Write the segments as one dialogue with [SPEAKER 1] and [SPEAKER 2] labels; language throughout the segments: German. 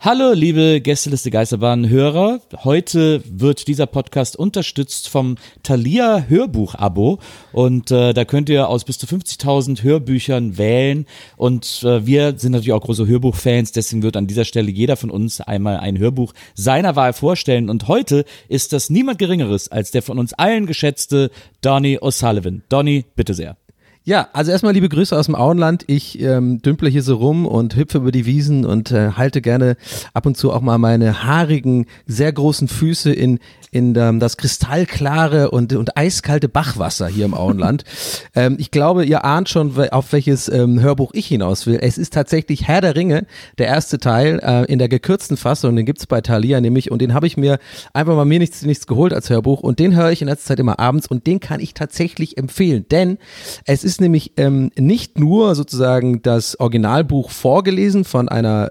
[SPEAKER 1] Hallo, liebe Gästeliste Geisterbahn-Hörer. Heute wird dieser Podcast unterstützt vom Thalia Hörbuch-Abo und da könnt ihr aus bis zu 50.000 Hörbüchern wählen und wir sind natürlich auch große Hörbuchfans, deswegen wird an dieser Stelle jeder von uns einmal ein Hörbuch seiner Wahl vorstellen und heute ist das niemand Geringeres als der von uns allen geschätzte Donny O'Sullivan. Donny, bitte sehr.
[SPEAKER 2] Ja, also erstmal liebe Grüße aus dem Auenland. Ich dümple hier so rum und hüpfe über die Wiesen und halte gerne ab und zu auch mal meine haarigen, sehr großen Füße in das kristallklare und eiskalte Bachwasser hier im Auenland. Ich glaube, ihr ahnt schon, auf welches Hörbuch ich hinaus will. Es ist tatsächlich Herr der Ringe, der erste Teil in der gekürzten Fassung. Den gibt's bei Thalia nämlich und den habe ich mir einfach mal nichts geholt als Hörbuch und den höre ich in letzter Zeit immer abends und den kann ich tatsächlich empfehlen, denn es ist nämlich nicht nur sozusagen das Originalbuch vorgelesen von einer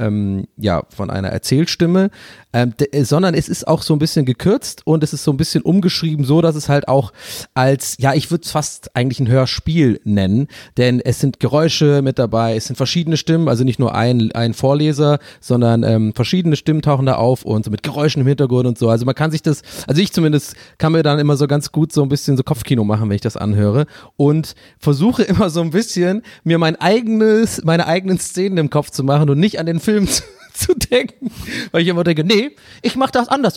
[SPEAKER 2] Erzählstimme, sondern es ist auch so ein bisschen gekürzt und es ist so ein bisschen umgeschrieben, so dass es halt auch als, ja, ich würde es fast eigentlich ein Hörspiel nennen, denn es sind Geräusche mit dabei, es sind verschiedene Stimmen, also nicht nur ein Vorleser, sondern verschiedene Stimmen tauchen da auf und so mit Geräuschen im Hintergrund und so. Also man kann sich das, also ich zumindest kann mir dann immer so ganz gut so ein bisschen so Kopfkino machen, wenn ich das anhöre und versuche immer so ein bisschen mir meine eigenen Szenen im Kopf zu machen und nicht an den Film zu denken, weil ich immer denke, nee, ich mach das anders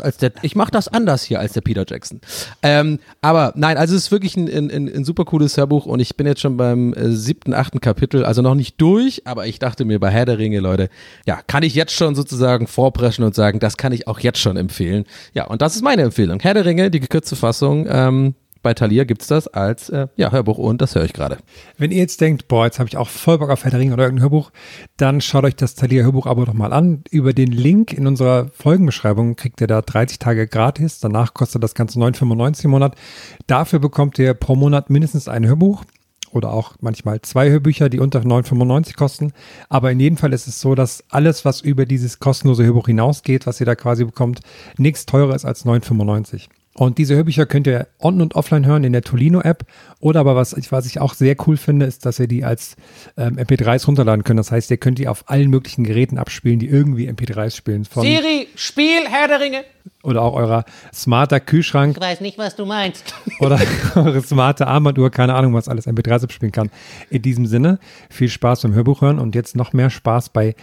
[SPEAKER 2] hier als der Peter Jackson. Aber nein, also es ist wirklich ein super cooles Hörbuch und ich bin jetzt schon beim 7., 8. Kapitel, also noch nicht durch, aber ich dachte mir bei Herr der Ringe, Leute, ja, kann ich jetzt schon sozusagen vorpreschen und sagen, das kann ich auch jetzt schon empfehlen. Ja, und das ist meine Empfehlung. Herr der Ringe, die gekürzte Fassung, bei Thalia gibt's das als Hörbuch und das höre ich gerade.
[SPEAKER 3] Wenn ihr jetzt denkt, boah, jetzt habe ich auch voll Bock auf Herr der Ringe oder irgendein Hörbuch, dann schaut euch das Thalia Hörbuch-Abo doch mal an. Über den Link in unserer Folgenbeschreibung kriegt ihr da 30 Tage gratis. Danach kostet das Ganze 9,95 im Monat. Dafür bekommt ihr pro Monat mindestens ein Hörbuch oder auch manchmal 2 Hörbücher, die unter 9,95 kosten. Aber in jedem Fall ist es so, dass alles, was über dieses kostenlose Hörbuch hinausgeht, was ihr da quasi bekommt, nichts teurer ist als 9,95. Und diese Hörbücher könnt ihr on- und offline hören in der Tolino-App. Oder aber was ich auch sehr cool finde, ist, dass ihr die als MP3s runterladen könnt. Das heißt, ihr könnt die auf allen möglichen Geräten abspielen, die irgendwie MP3s spielen.
[SPEAKER 4] Siri, spiel Herr der Ringe.
[SPEAKER 3] Oder auch eurer smarter Kühlschrank.
[SPEAKER 4] Ich weiß nicht, was du meinst.
[SPEAKER 3] Oder eure smarte Armbanduhr, keine Ahnung, was alles MP3s abspielen kann. In diesem Sinne, viel Spaß beim Hörbuch hören und jetzt noch mehr Spaß bei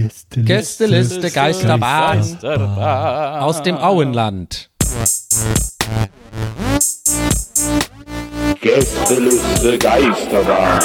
[SPEAKER 2] Gästeliste Geisterbahn aus dem Auenland.
[SPEAKER 5] Gästeliste Geisterbahn.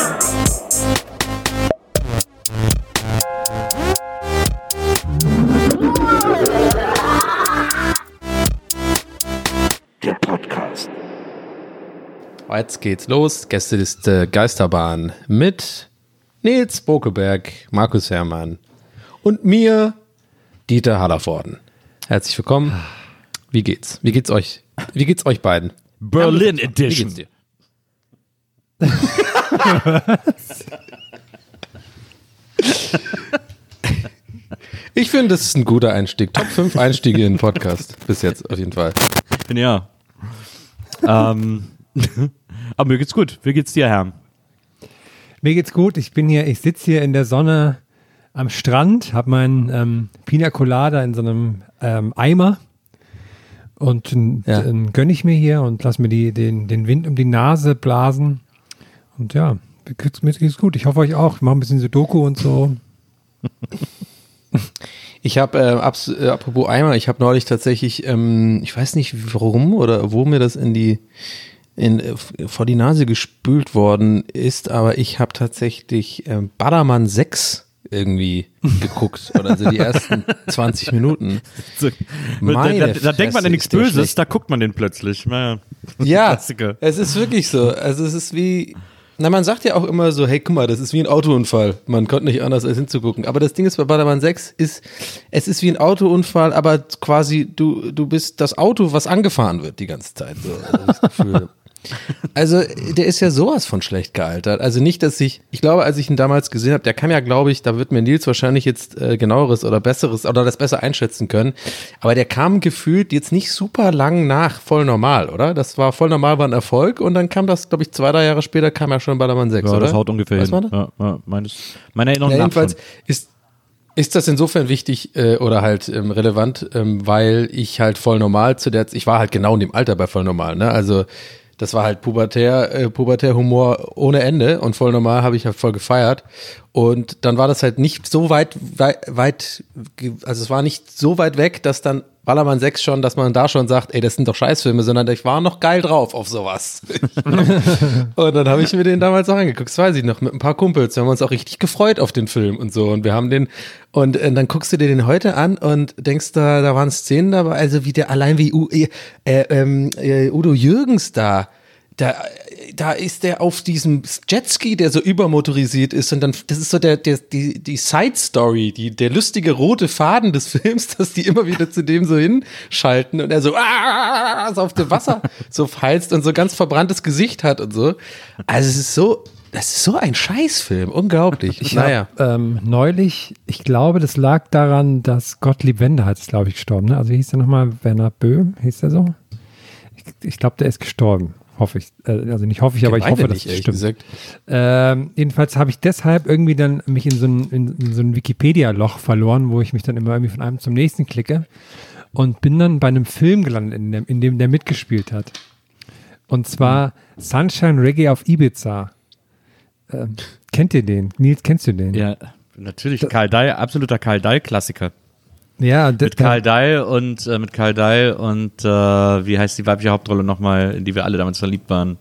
[SPEAKER 5] Der Podcast.
[SPEAKER 2] Jetzt geht's los. Gästeliste Geisterbahn mit Nils Bokeberg, Markus Herrmann und mir, Dieter Hallervorden. Herzlich willkommen. Wie geht's? Wie geht's euch? Wie geht's euch beiden?
[SPEAKER 1] Berlin Edition.
[SPEAKER 2] Wie geht's dir? Ich finde, das ist ein guter Einstieg. Top 5 Einstiege in den Podcast. Bis jetzt auf jeden Fall.
[SPEAKER 1] Ja. Aber mir geht's gut. Wie geht's dir, Herr?
[SPEAKER 3] Mir geht's gut. Ich sitze hier in der Sonne am Strand, habe meinen Pina Colada in so einem Eimer und dann gönne ich mir hier und lass mir den Wind um die Nase blasen. Und ja, mir geht's gut. Ich hoffe euch auch. Ich mache ein bisschen Sudoku und so.
[SPEAKER 2] Ich habe, apropos Eimer, ich habe neulich tatsächlich, ich weiß nicht warum oder wo mir das vor die Nase gespült worden ist, aber ich habe tatsächlich Ballermann 6 irgendwie geguckt oder also die ersten 20 Minuten.
[SPEAKER 1] Da denkt man an nichts Böses, da guckt man den plötzlich. Naja.
[SPEAKER 2] Ja,
[SPEAKER 1] Klassiker.
[SPEAKER 2] Es ist wirklich so. Also es ist wie, man sagt ja auch immer so, hey, guck mal, das ist wie ein Autounfall. Man konnte nicht anders als hinzugucken. Aber das Ding ist bei Ballermann 6 es ist wie ein Autounfall, aber quasi du bist das Auto, was angefahren wird die ganze Zeit. So, das Gefühl. Also der ist ja sowas von schlecht gealtert. Also nicht, dass ich glaube, als ich ihn damals gesehen habe, der kam ja, glaube ich, da wird mir Nils wahrscheinlich jetzt genaueres oder besseres oder das besser einschätzen können. Aber der kam gefühlt jetzt nicht super lang nach Voll Normal, oder? Das war Voll Normal, war ein Erfolg und dann kam das, glaube ich, 2-3 Jahre später kam ja schon Ballermann 6,
[SPEAKER 1] ja,
[SPEAKER 2] oder?
[SPEAKER 1] Das haut ungefähr
[SPEAKER 2] Was
[SPEAKER 1] hin.
[SPEAKER 2] war das?
[SPEAKER 1] Ja, meine Erinnerung
[SPEAKER 2] ja,
[SPEAKER 1] nach
[SPEAKER 2] jedenfalls
[SPEAKER 1] schon.
[SPEAKER 2] Ist das insofern wichtig oder halt relevant, weil ich halt voll normal ich war halt genau in dem Alter bei voll normal, ne? Also das war halt Pubertär-Humor ohne Ende und voll normal habe ich halt voll gefeiert. Und dann war das halt nicht so weit, also es war nicht so weit weg, dass dann Ballermann 6 schon, dass man da schon sagt, ey, das sind doch Scheißfilme, sondern ich war noch geil drauf auf sowas. Und dann habe ich mir den damals auch angeguckt, das weiß ich noch, mit ein paar Kumpels. Wir haben uns auch richtig gefreut auf den Film und so. Und wir haben den, und dann guckst du dir den heute an und denkst, da waren Szenen dabei, also wie der, allein wie Udo Jürgens da ist der auf diesem Jetski, der so übermotorisiert ist und dann, das ist so die Side-Story, der lustige rote Faden des Films, dass die immer wieder zu dem so hinschalten und er so auf dem Wasser so heizt und so ganz verbranntes Gesicht hat und so. Also das ist so ein Scheißfilm, unglaublich.
[SPEAKER 3] Ich habe neulich, ich glaube, das lag daran, dass Gottlieb Wendehals ist, glaube ich, gestorben. Ne? Also hieß der nochmal Werner Böhm, hieß der so? Ich glaube, der ist gestorben. Hoffe ich. Also nicht hoffe ich, aber ich hoffe, dass es stimmt. Jedenfalls habe ich deshalb irgendwie dann mich in so ein Wikipedia-Loch verloren, wo ich mich dann immer irgendwie von einem zum nächsten klicke und bin dann bei einem Film gelandet, in dem der mitgespielt hat. Und zwar Sunshine Reggae auf Ibiza. Kennt ihr den? Nils, kennst du den?
[SPEAKER 1] Ja, natürlich. Karl Dall, absoluter Karl Dall-Klassiker.
[SPEAKER 3] Ja,
[SPEAKER 1] mit Karl Dall und wie heißt die weibliche Hauptrolle nochmal, in die wir alle damals verliebt waren?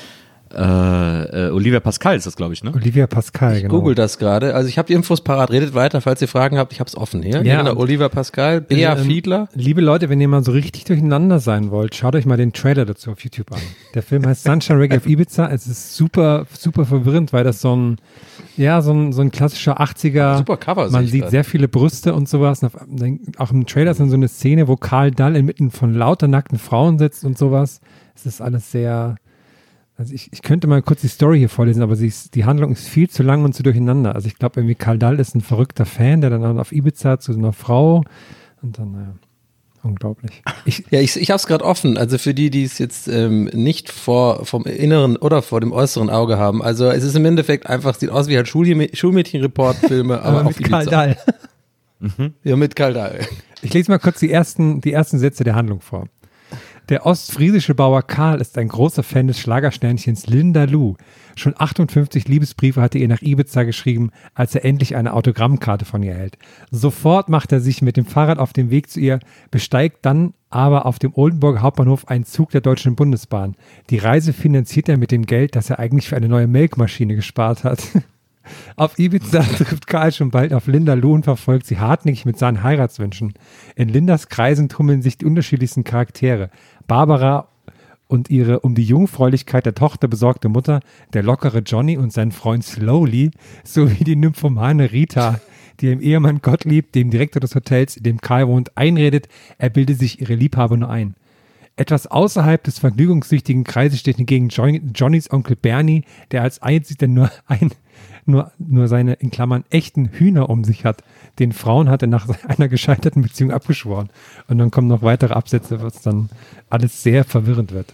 [SPEAKER 1] Olivia Pascal ist das, glaube ich, ne?
[SPEAKER 3] Olivia Pascal,
[SPEAKER 2] ich
[SPEAKER 3] genau.
[SPEAKER 2] Google das gerade. Also ich habe die Infos parat. Redet weiter, falls ihr Fragen habt. Ich habe es offen hier.
[SPEAKER 3] Ja,
[SPEAKER 2] genau, Olivia Pascal, Bea Fiedler.
[SPEAKER 3] Liebe Leute, wenn ihr mal so richtig durcheinander sein wollt, schaut euch mal den Trailer dazu auf YouTube an. Der Film heißt Sunshine Reggae auf Ibiza. Es ist super, super verwirrend, weil das so ein klassischer 80er,
[SPEAKER 2] super Cover.
[SPEAKER 3] Man sieht sehr viele Brüste und sowas. Auch im Trailer ist dann so eine Szene, wo Karl Dall inmitten von lauter nackten Frauen sitzt und sowas. Es ist alles sehr... Also ich könnte mal kurz die Story hier vorlesen, aber die Handlung ist viel zu lang und zu durcheinander. Also ich glaube irgendwie Karl Dall ist ein verrückter Fan, der dann auf Ibiza zu so einer Frau und dann, naja, unglaublich.
[SPEAKER 2] Ich habe es gerade offen, also für die es jetzt nicht vom inneren oder vor dem äußeren Auge haben. Also es ist im Endeffekt einfach, sieht aus wie halt Schulmädchen-Report-Filme, aber auf
[SPEAKER 3] mit Karl Dall.
[SPEAKER 2] Ja, mit Karl Dall.
[SPEAKER 3] Ich lese mal kurz die ersten Sätze der Handlung vor. Der ostfriesische Bauer Karl ist ein großer Fan des Schlagersternchens Linda Lu. Schon 58 Liebesbriefe hatte ihr nach Ibiza geschrieben, als er endlich eine Autogrammkarte von ihr erhält. Sofort macht er sich mit dem Fahrrad auf den Weg zu ihr, besteigt dann aber auf dem Oldenburger Hauptbahnhof einen Zug der Deutschen Bundesbahn. Die Reise finanziert er mit dem Geld, das er eigentlich für eine neue Melkmaschine gespart hat. Auf Ibiza trifft Karl schon bald auf Linda Lu und verfolgt sie hartnäckig mit seinen Heiratswünschen. In Lindas Kreisen tummeln sich die unterschiedlichsten Charaktere. Barbara und ihre um die Jungfräulichkeit der Tochter besorgte Mutter, der lockere Johnny und sein Freund Slowly, sowie die nymphomane Rita, die ihrem Ehemann Gottlieb, dem Direktor des Hotels, in dem Karl wohnt, einredet, er bilde sich ihre Liebhaber nur ein. Etwas außerhalb des vergnügungssüchtigen Kreises steht hingegen Johnnys Onkel Bernie, der als einziger nur seine, in Klammern, echten Hühner um sich hat. Den Frauen hat er nach einer gescheiterten Beziehung abgeschworen. Und dann kommen noch weitere Absätze, was dann alles sehr verwirrend wird.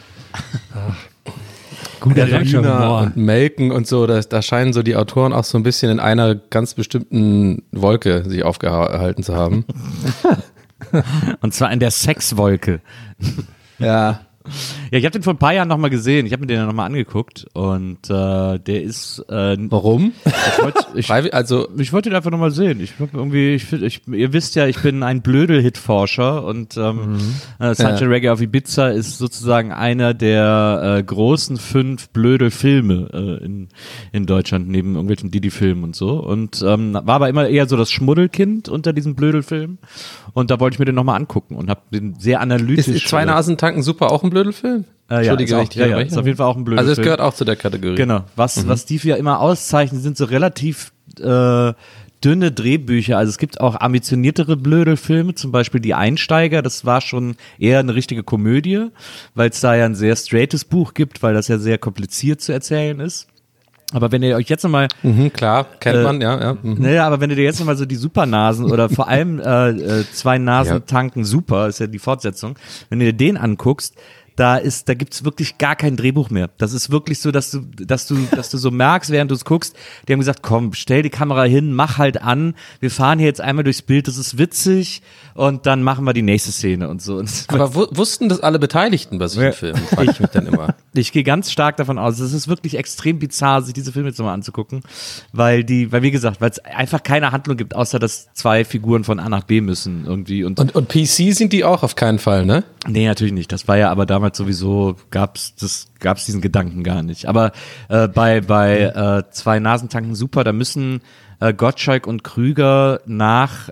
[SPEAKER 2] Guter Hühner und Melken und so, da scheinen so die Autoren auch so ein bisschen in einer ganz bestimmten Wolke sich aufgehalten zu haben.
[SPEAKER 1] Und zwar in der Sexwolke.
[SPEAKER 2] Ja.
[SPEAKER 1] Ja, ich habe den vor ein paar Jahren nochmal gesehen. Ich habe mir den ja nochmal angeguckt und der ist.
[SPEAKER 2] Warum?
[SPEAKER 1] Ich wollte den einfach nochmal sehen. Ihr wisst ja, ich bin ein Blödel-Hit-Forscher und Sunshine Reggae auf Ibiza ist sozusagen einer der großen 5 Blödel-Filme in Deutschland, neben irgendwelchen Didi-Filmen und so. Und war aber immer eher so das Schmuddelkind unter diesen Blödel-Filmen. Und da wollte ich mir den nochmal angucken und habe den sehr analytisch.
[SPEAKER 2] Ist Zwei Nasen tanken super auch ein Blödelfilm?
[SPEAKER 1] Entschuldige, ist auf jeden Fall auch ein Blödelfilm.
[SPEAKER 2] Also es gehört auch zu der Kategorie.
[SPEAKER 1] Genau. Was die ja immer auszeichnen, sind so relativ dünne Drehbücher. Also es gibt auch ambitioniertere Blödelfilme, zum Beispiel Die Einsteiger. Das war schon eher eine richtige Komödie, weil es da ja ein sehr straightes Buch gibt, weil das ja sehr kompliziert zu erzählen ist. Aber wenn ihr euch jetzt nochmal...
[SPEAKER 2] klar, kennt man, ja.
[SPEAKER 1] Naja, aber wenn ihr dir jetzt nochmal so die Supernasen oder vor allem Zwei Nasen tanken super, ist ja die Fortsetzung, wenn du dir den anguckst, da gibt's wirklich gar kein Drehbuch mehr. Das ist wirklich so, dass du so merkst, während du es guckst, die haben gesagt, komm, stell die Kamera hin, mach halt an, wir fahren hier jetzt einmal durchs Bild, das ist witzig und dann machen wir die nächste Szene und so.
[SPEAKER 2] Aber wussten das alle Beteiligten bei solchen Filmen? Frage ich mich dann immer.
[SPEAKER 1] Ich gehe ganz stark davon aus, es ist wirklich extrem bizarr, sich diese Filme jetzt nochmal anzugucken, weil wie gesagt, weil es einfach keine Handlung gibt, außer dass zwei Figuren von A nach B müssen irgendwie. Und
[SPEAKER 2] PC sind die auch auf keinen Fall, ne?
[SPEAKER 1] Nee, natürlich nicht. Das war ja aber damals sowieso, gab's diesen Gedanken gar nicht. Aber bei zwei Nasentanken super, da müssen Gottschalk und Krüger nach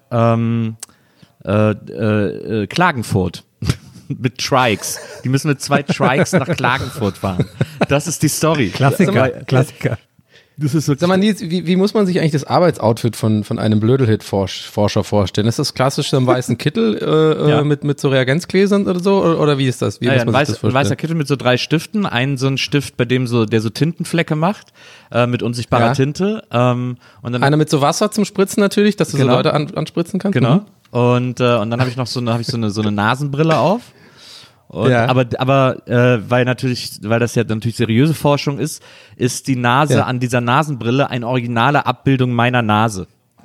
[SPEAKER 1] Klagenfurt mit Trikes. Die müssen mit 2 Trikes nach Klagenfurt fahren. Das ist die Story.
[SPEAKER 3] Klassiker.
[SPEAKER 1] Das ist
[SPEAKER 2] Sag mal, Nils, wie muss man sich eigentlich das Arbeitsoutfit von einem Blödelhit-Forscher vorstellen? Ist das klassisch so ein weißen Kittel
[SPEAKER 1] Ja.
[SPEAKER 2] mit so Reagenzgläsern oder so? Oder wie ist das? Wie muss man sich das
[SPEAKER 1] ein
[SPEAKER 2] vorstellen?
[SPEAKER 1] weißer Kittel mit so 3 Stiften. Einen so ein Stift, bei dem der so Tintenflecke macht, mit unsichtbarer
[SPEAKER 2] Ja.
[SPEAKER 1] Tinte. Und dann
[SPEAKER 2] Einer mit so Wasser zum Spritzen natürlich, dass du
[SPEAKER 1] Genau.
[SPEAKER 2] so Leute anspritzen kannst?
[SPEAKER 1] Genau.
[SPEAKER 2] Mhm.
[SPEAKER 1] Und dann habe ich noch so eine Nasenbrille auf. Und,
[SPEAKER 2] Ja.
[SPEAKER 1] aber weil das ja natürlich seriöse Forschung ist die Nase an dieser Nasenbrille eine originale Abbildung meiner Nase.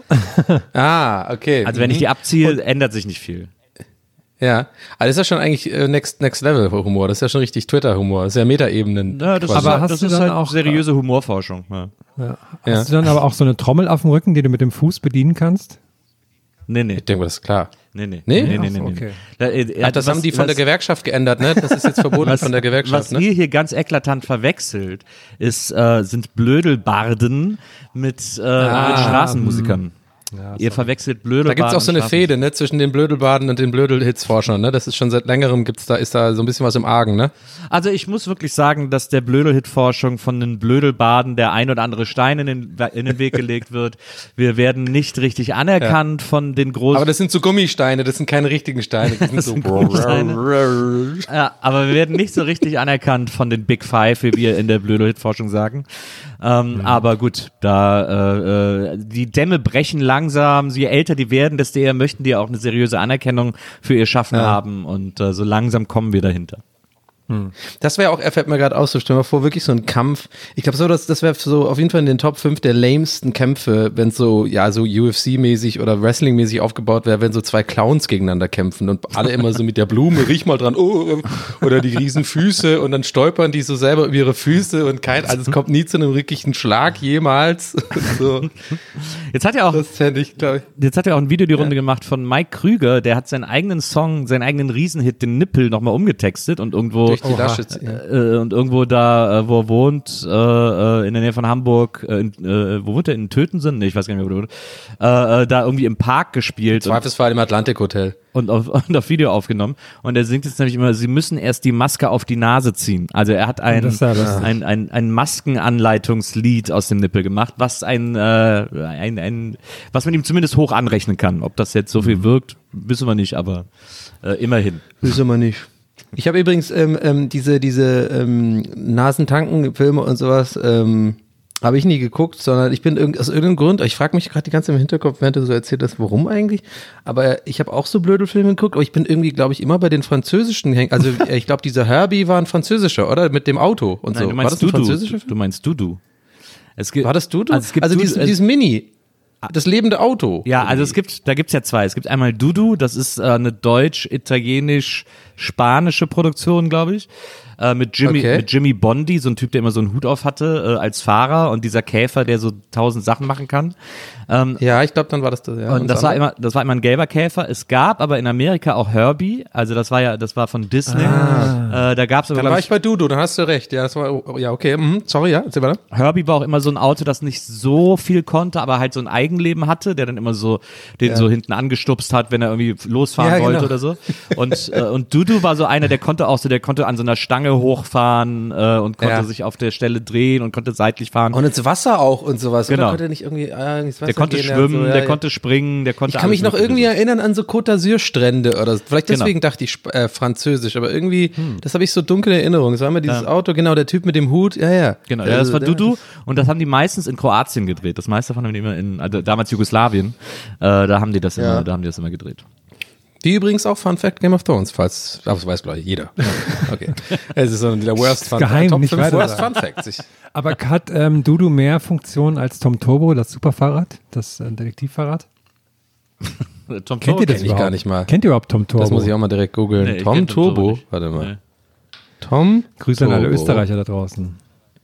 [SPEAKER 2] Ah, okay.
[SPEAKER 1] Also wenn ich die abziehe, ändert sich nicht viel.
[SPEAKER 2] Ja, also das ist ja schon eigentlich Next Level Humor, das ist ja schon richtig Twitter-Humor, das ist ja Metaebenen.
[SPEAKER 1] Ja, das
[SPEAKER 2] quasi.
[SPEAKER 3] Aber
[SPEAKER 1] ist,
[SPEAKER 3] hast
[SPEAKER 1] das
[SPEAKER 3] du
[SPEAKER 1] ist
[SPEAKER 3] dann
[SPEAKER 1] halt
[SPEAKER 3] auch-
[SPEAKER 1] seriöse Humorforschung. Ja.
[SPEAKER 2] Ja.
[SPEAKER 3] Hast du dann aber auch so eine Trommel auf dem Rücken, die du mit dem Fuß bedienen kannst?
[SPEAKER 1] Nee.
[SPEAKER 2] Ich denke mal, das ist klar.
[SPEAKER 1] Nee?
[SPEAKER 2] Nee?
[SPEAKER 3] Ach so, okay.
[SPEAKER 2] Das haben die von der Gewerkschaft geändert, ne? Das ist jetzt verboten von der Gewerkschaft,
[SPEAKER 1] was
[SPEAKER 2] ne?
[SPEAKER 1] ihr hier ganz eklatant verwechselt, sind Blödelbarden mit Straßenmusikern. Ihr verwechselt Blödelbarden.
[SPEAKER 2] Da gibt's auch so eine
[SPEAKER 1] und
[SPEAKER 2] Fehde, ne, zwischen den Blödelbaden und den Blödelhits-Forschern, ne? Das ist schon seit längerem ist da so ein bisschen was im Argen, ne?
[SPEAKER 1] Also ich muss wirklich sagen, dass der Blödel-Hit-Forschung von den Blödelbaden der ein oder andere Stein in den Weg gelegt wird. Wir werden nicht richtig anerkannt von den großen...
[SPEAKER 2] Aber das sind so Gummisteine, das sind keine richtigen Steine. Das sind so
[SPEAKER 1] Ja, aber wir werden nicht so richtig anerkannt von den Big Five, wie wir in der Blödel-Hit-Forschung sagen. Aber gut, die Dämme brechen langsam, je älter die werden, desto eher möchten die auch eine seriöse Anerkennung für ihr Schaffen haben und so langsam kommen wir dahinter.
[SPEAKER 2] Das wäre auch, er fällt mir gerade aus, so stell dir mal vor, wirklich so ein Kampf. Ich glaube so, das wäre so auf jeden Fall in den Top 5 der lamesten Kämpfe, wenn es so, ja, so UFC-mäßig oder Wrestling-mäßig aufgebaut wäre, wenn so 2 Clowns gegeneinander kämpfen und alle immer so mit der Blume, riech mal dran, oder die riesen Füße und dann stolpern die so selber über ihre Füße und also es kommt nie zu einem wirklichen Schlag jemals. So.
[SPEAKER 1] Jetzt hat ja auch ein Video die Runde gemacht von Mike Krüger, der hat seinen eigenen Song, seinen eigenen Riesenhit, den Nippel, nochmal umgetextet und irgendwo
[SPEAKER 2] Durch die Lasche ziehen.
[SPEAKER 1] und irgendwo da, wo er wohnt, in der Nähe von Hamburg, wo wohnt er? In Tötensen? Nee, ich weiß gar nicht mehr, wo er wohnt. Da irgendwie im Park gespielt
[SPEAKER 2] Zweifelsfall im Atlantik-Hotel.
[SPEAKER 1] und auf Video aufgenommen. Und er singt jetzt nämlich immer, sie müssen erst die Maske auf die Nase ziehen. Also er hat ein Maskenanleitungslied aus dem Nippel gemacht, was was man ihm zumindest hoch anrechnen kann. Ob das jetzt so viel wirkt, wissen wir nicht, aber immerhin.
[SPEAKER 2] Wissen wir nicht. Ich habe übrigens diese Nasentanken-Filme und sowas habe ich nie geguckt, sondern ich bin aus irgendeinem Grund, ich frage mich gerade die ganze Zeit im Hinterkopf, während du so erzählt hast, warum eigentlich, aber ich habe auch so blöde Filme geguckt, aber ich bin irgendwie, glaube ich, immer bei den französischen hängen, also ich glaube, dieser Herbie war ein französischer, oder? Mit dem Auto und
[SPEAKER 1] Nein,
[SPEAKER 2] so.
[SPEAKER 1] du
[SPEAKER 2] War
[SPEAKER 1] meinst
[SPEAKER 2] das ein französischer Film?
[SPEAKER 1] Du meinst Dudu.
[SPEAKER 2] War das Dudu?
[SPEAKER 1] Also es gibt
[SPEAKER 2] dieses Mini, das lebende Auto.
[SPEAKER 1] Ja, also da gibt's ja 2. Es gibt einmal Dudu, das ist eine deutsch-italienisch-spanische Produktion, glaube ich. Mit Jimmy Bondi, so ein Typ, der immer so einen Hut auf hatte, als Fahrer und dieser Käfer, der so 1000 Sachen machen kann.
[SPEAKER 2] Ja, ich glaube, dann war das. Ja,
[SPEAKER 1] Und das war immer ein gelber Käfer. Es gab aber in Amerika auch Herbie, also das war von Disney. Da gab's aber,
[SPEAKER 2] Dann war ich bei Dudu, dann hast du recht. Ja, das war, ja, okay. Sorry, ja, erzähl weiter.
[SPEAKER 1] Herbie war auch immer so ein Auto, das nicht so viel konnte, aber halt so ein Eigenleben hatte, der dann immer so so hinten angestupst hat, wenn er irgendwie losfahren wollte
[SPEAKER 2] genau.
[SPEAKER 1] oder so. Und Dudu war so einer, der konnte an so einer Stange hochfahren und konnte sich auf der Stelle drehen und konnte seitlich fahren.
[SPEAKER 2] Und ins Wasser auch und sowas.
[SPEAKER 1] Genau.
[SPEAKER 2] Oder konnte nicht irgendwie ins Wasser
[SPEAKER 1] Der konnte
[SPEAKER 2] gehen,
[SPEAKER 1] schwimmen,
[SPEAKER 2] so,
[SPEAKER 1] der konnte springen, der konnte
[SPEAKER 2] Ich kann mich noch
[SPEAKER 1] alles
[SPEAKER 2] irgendwie
[SPEAKER 1] Mögliche.
[SPEAKER 2] erinnern an so Côte d'Azur-Strände oder so. Vielleicht deswegen dachte ich französisch, aber irgendwie, das habe ich so dunkle Erinnerungen. Es war immer dieses Auto, genau, der Typ mit dem Hut, ja.
[SPEAKER 1] Genau, ja, das war Dudu und das haben die meistens in Kroatien gedreht. Das meiste davon haben die immer also damals Jugoslawien. Da haben die das immer gedreht.
[SPEAKER 2] Wie übrigens auch Fun Fact Game of Thrones, falls, aber das weiß glaube ich jeder. Okay. Es ist so der Worst Fun
[SPEAKER 3] geheim,
[SPEAKER 2] Top
[SPEAKER 3] nicht
[SPEAKER 2] 5
[SPEAKER 3] weiter
[SPEAKER 2] Worst
[SPEAKER 3] sagen.
[SPEAKER 2] Fun Facts.
[SPEAKER 3] Aber hat Dudu mehr Funktionen als Tom Turbo, das Superfahrrad, das Detektivfahrrad?
[SPEAKER 1] Tom
[SPEAKER 3] Kennt ihr das
[SPEAKER 2] kenn ich
[SPEAKER 3] überhaupt?
[SPEAKER 2] gar nicht mal.
[SPEAKER 3] Kennt ihr überhaupt Tom Turbo?
[SPEAKER 2] Das muss ich auch mal direkt googeln.
[SPEAKER 1] Nee, ich
[SPEAKER 2] Tom
[SPEAKER 1] kenn Tom Turbo
[SPEAKER 2] Turbo,
[SPEAKER 1] nicht.
[SPEAKER 2] warte mal.
[SPEAKER 1] Nee.
[SPEAKER 2] Tom
[SPEAKER 3] Grüße an alle
[SPEAKER 2] Turbo.
[SPEAKER 3] Österreicher da draußen.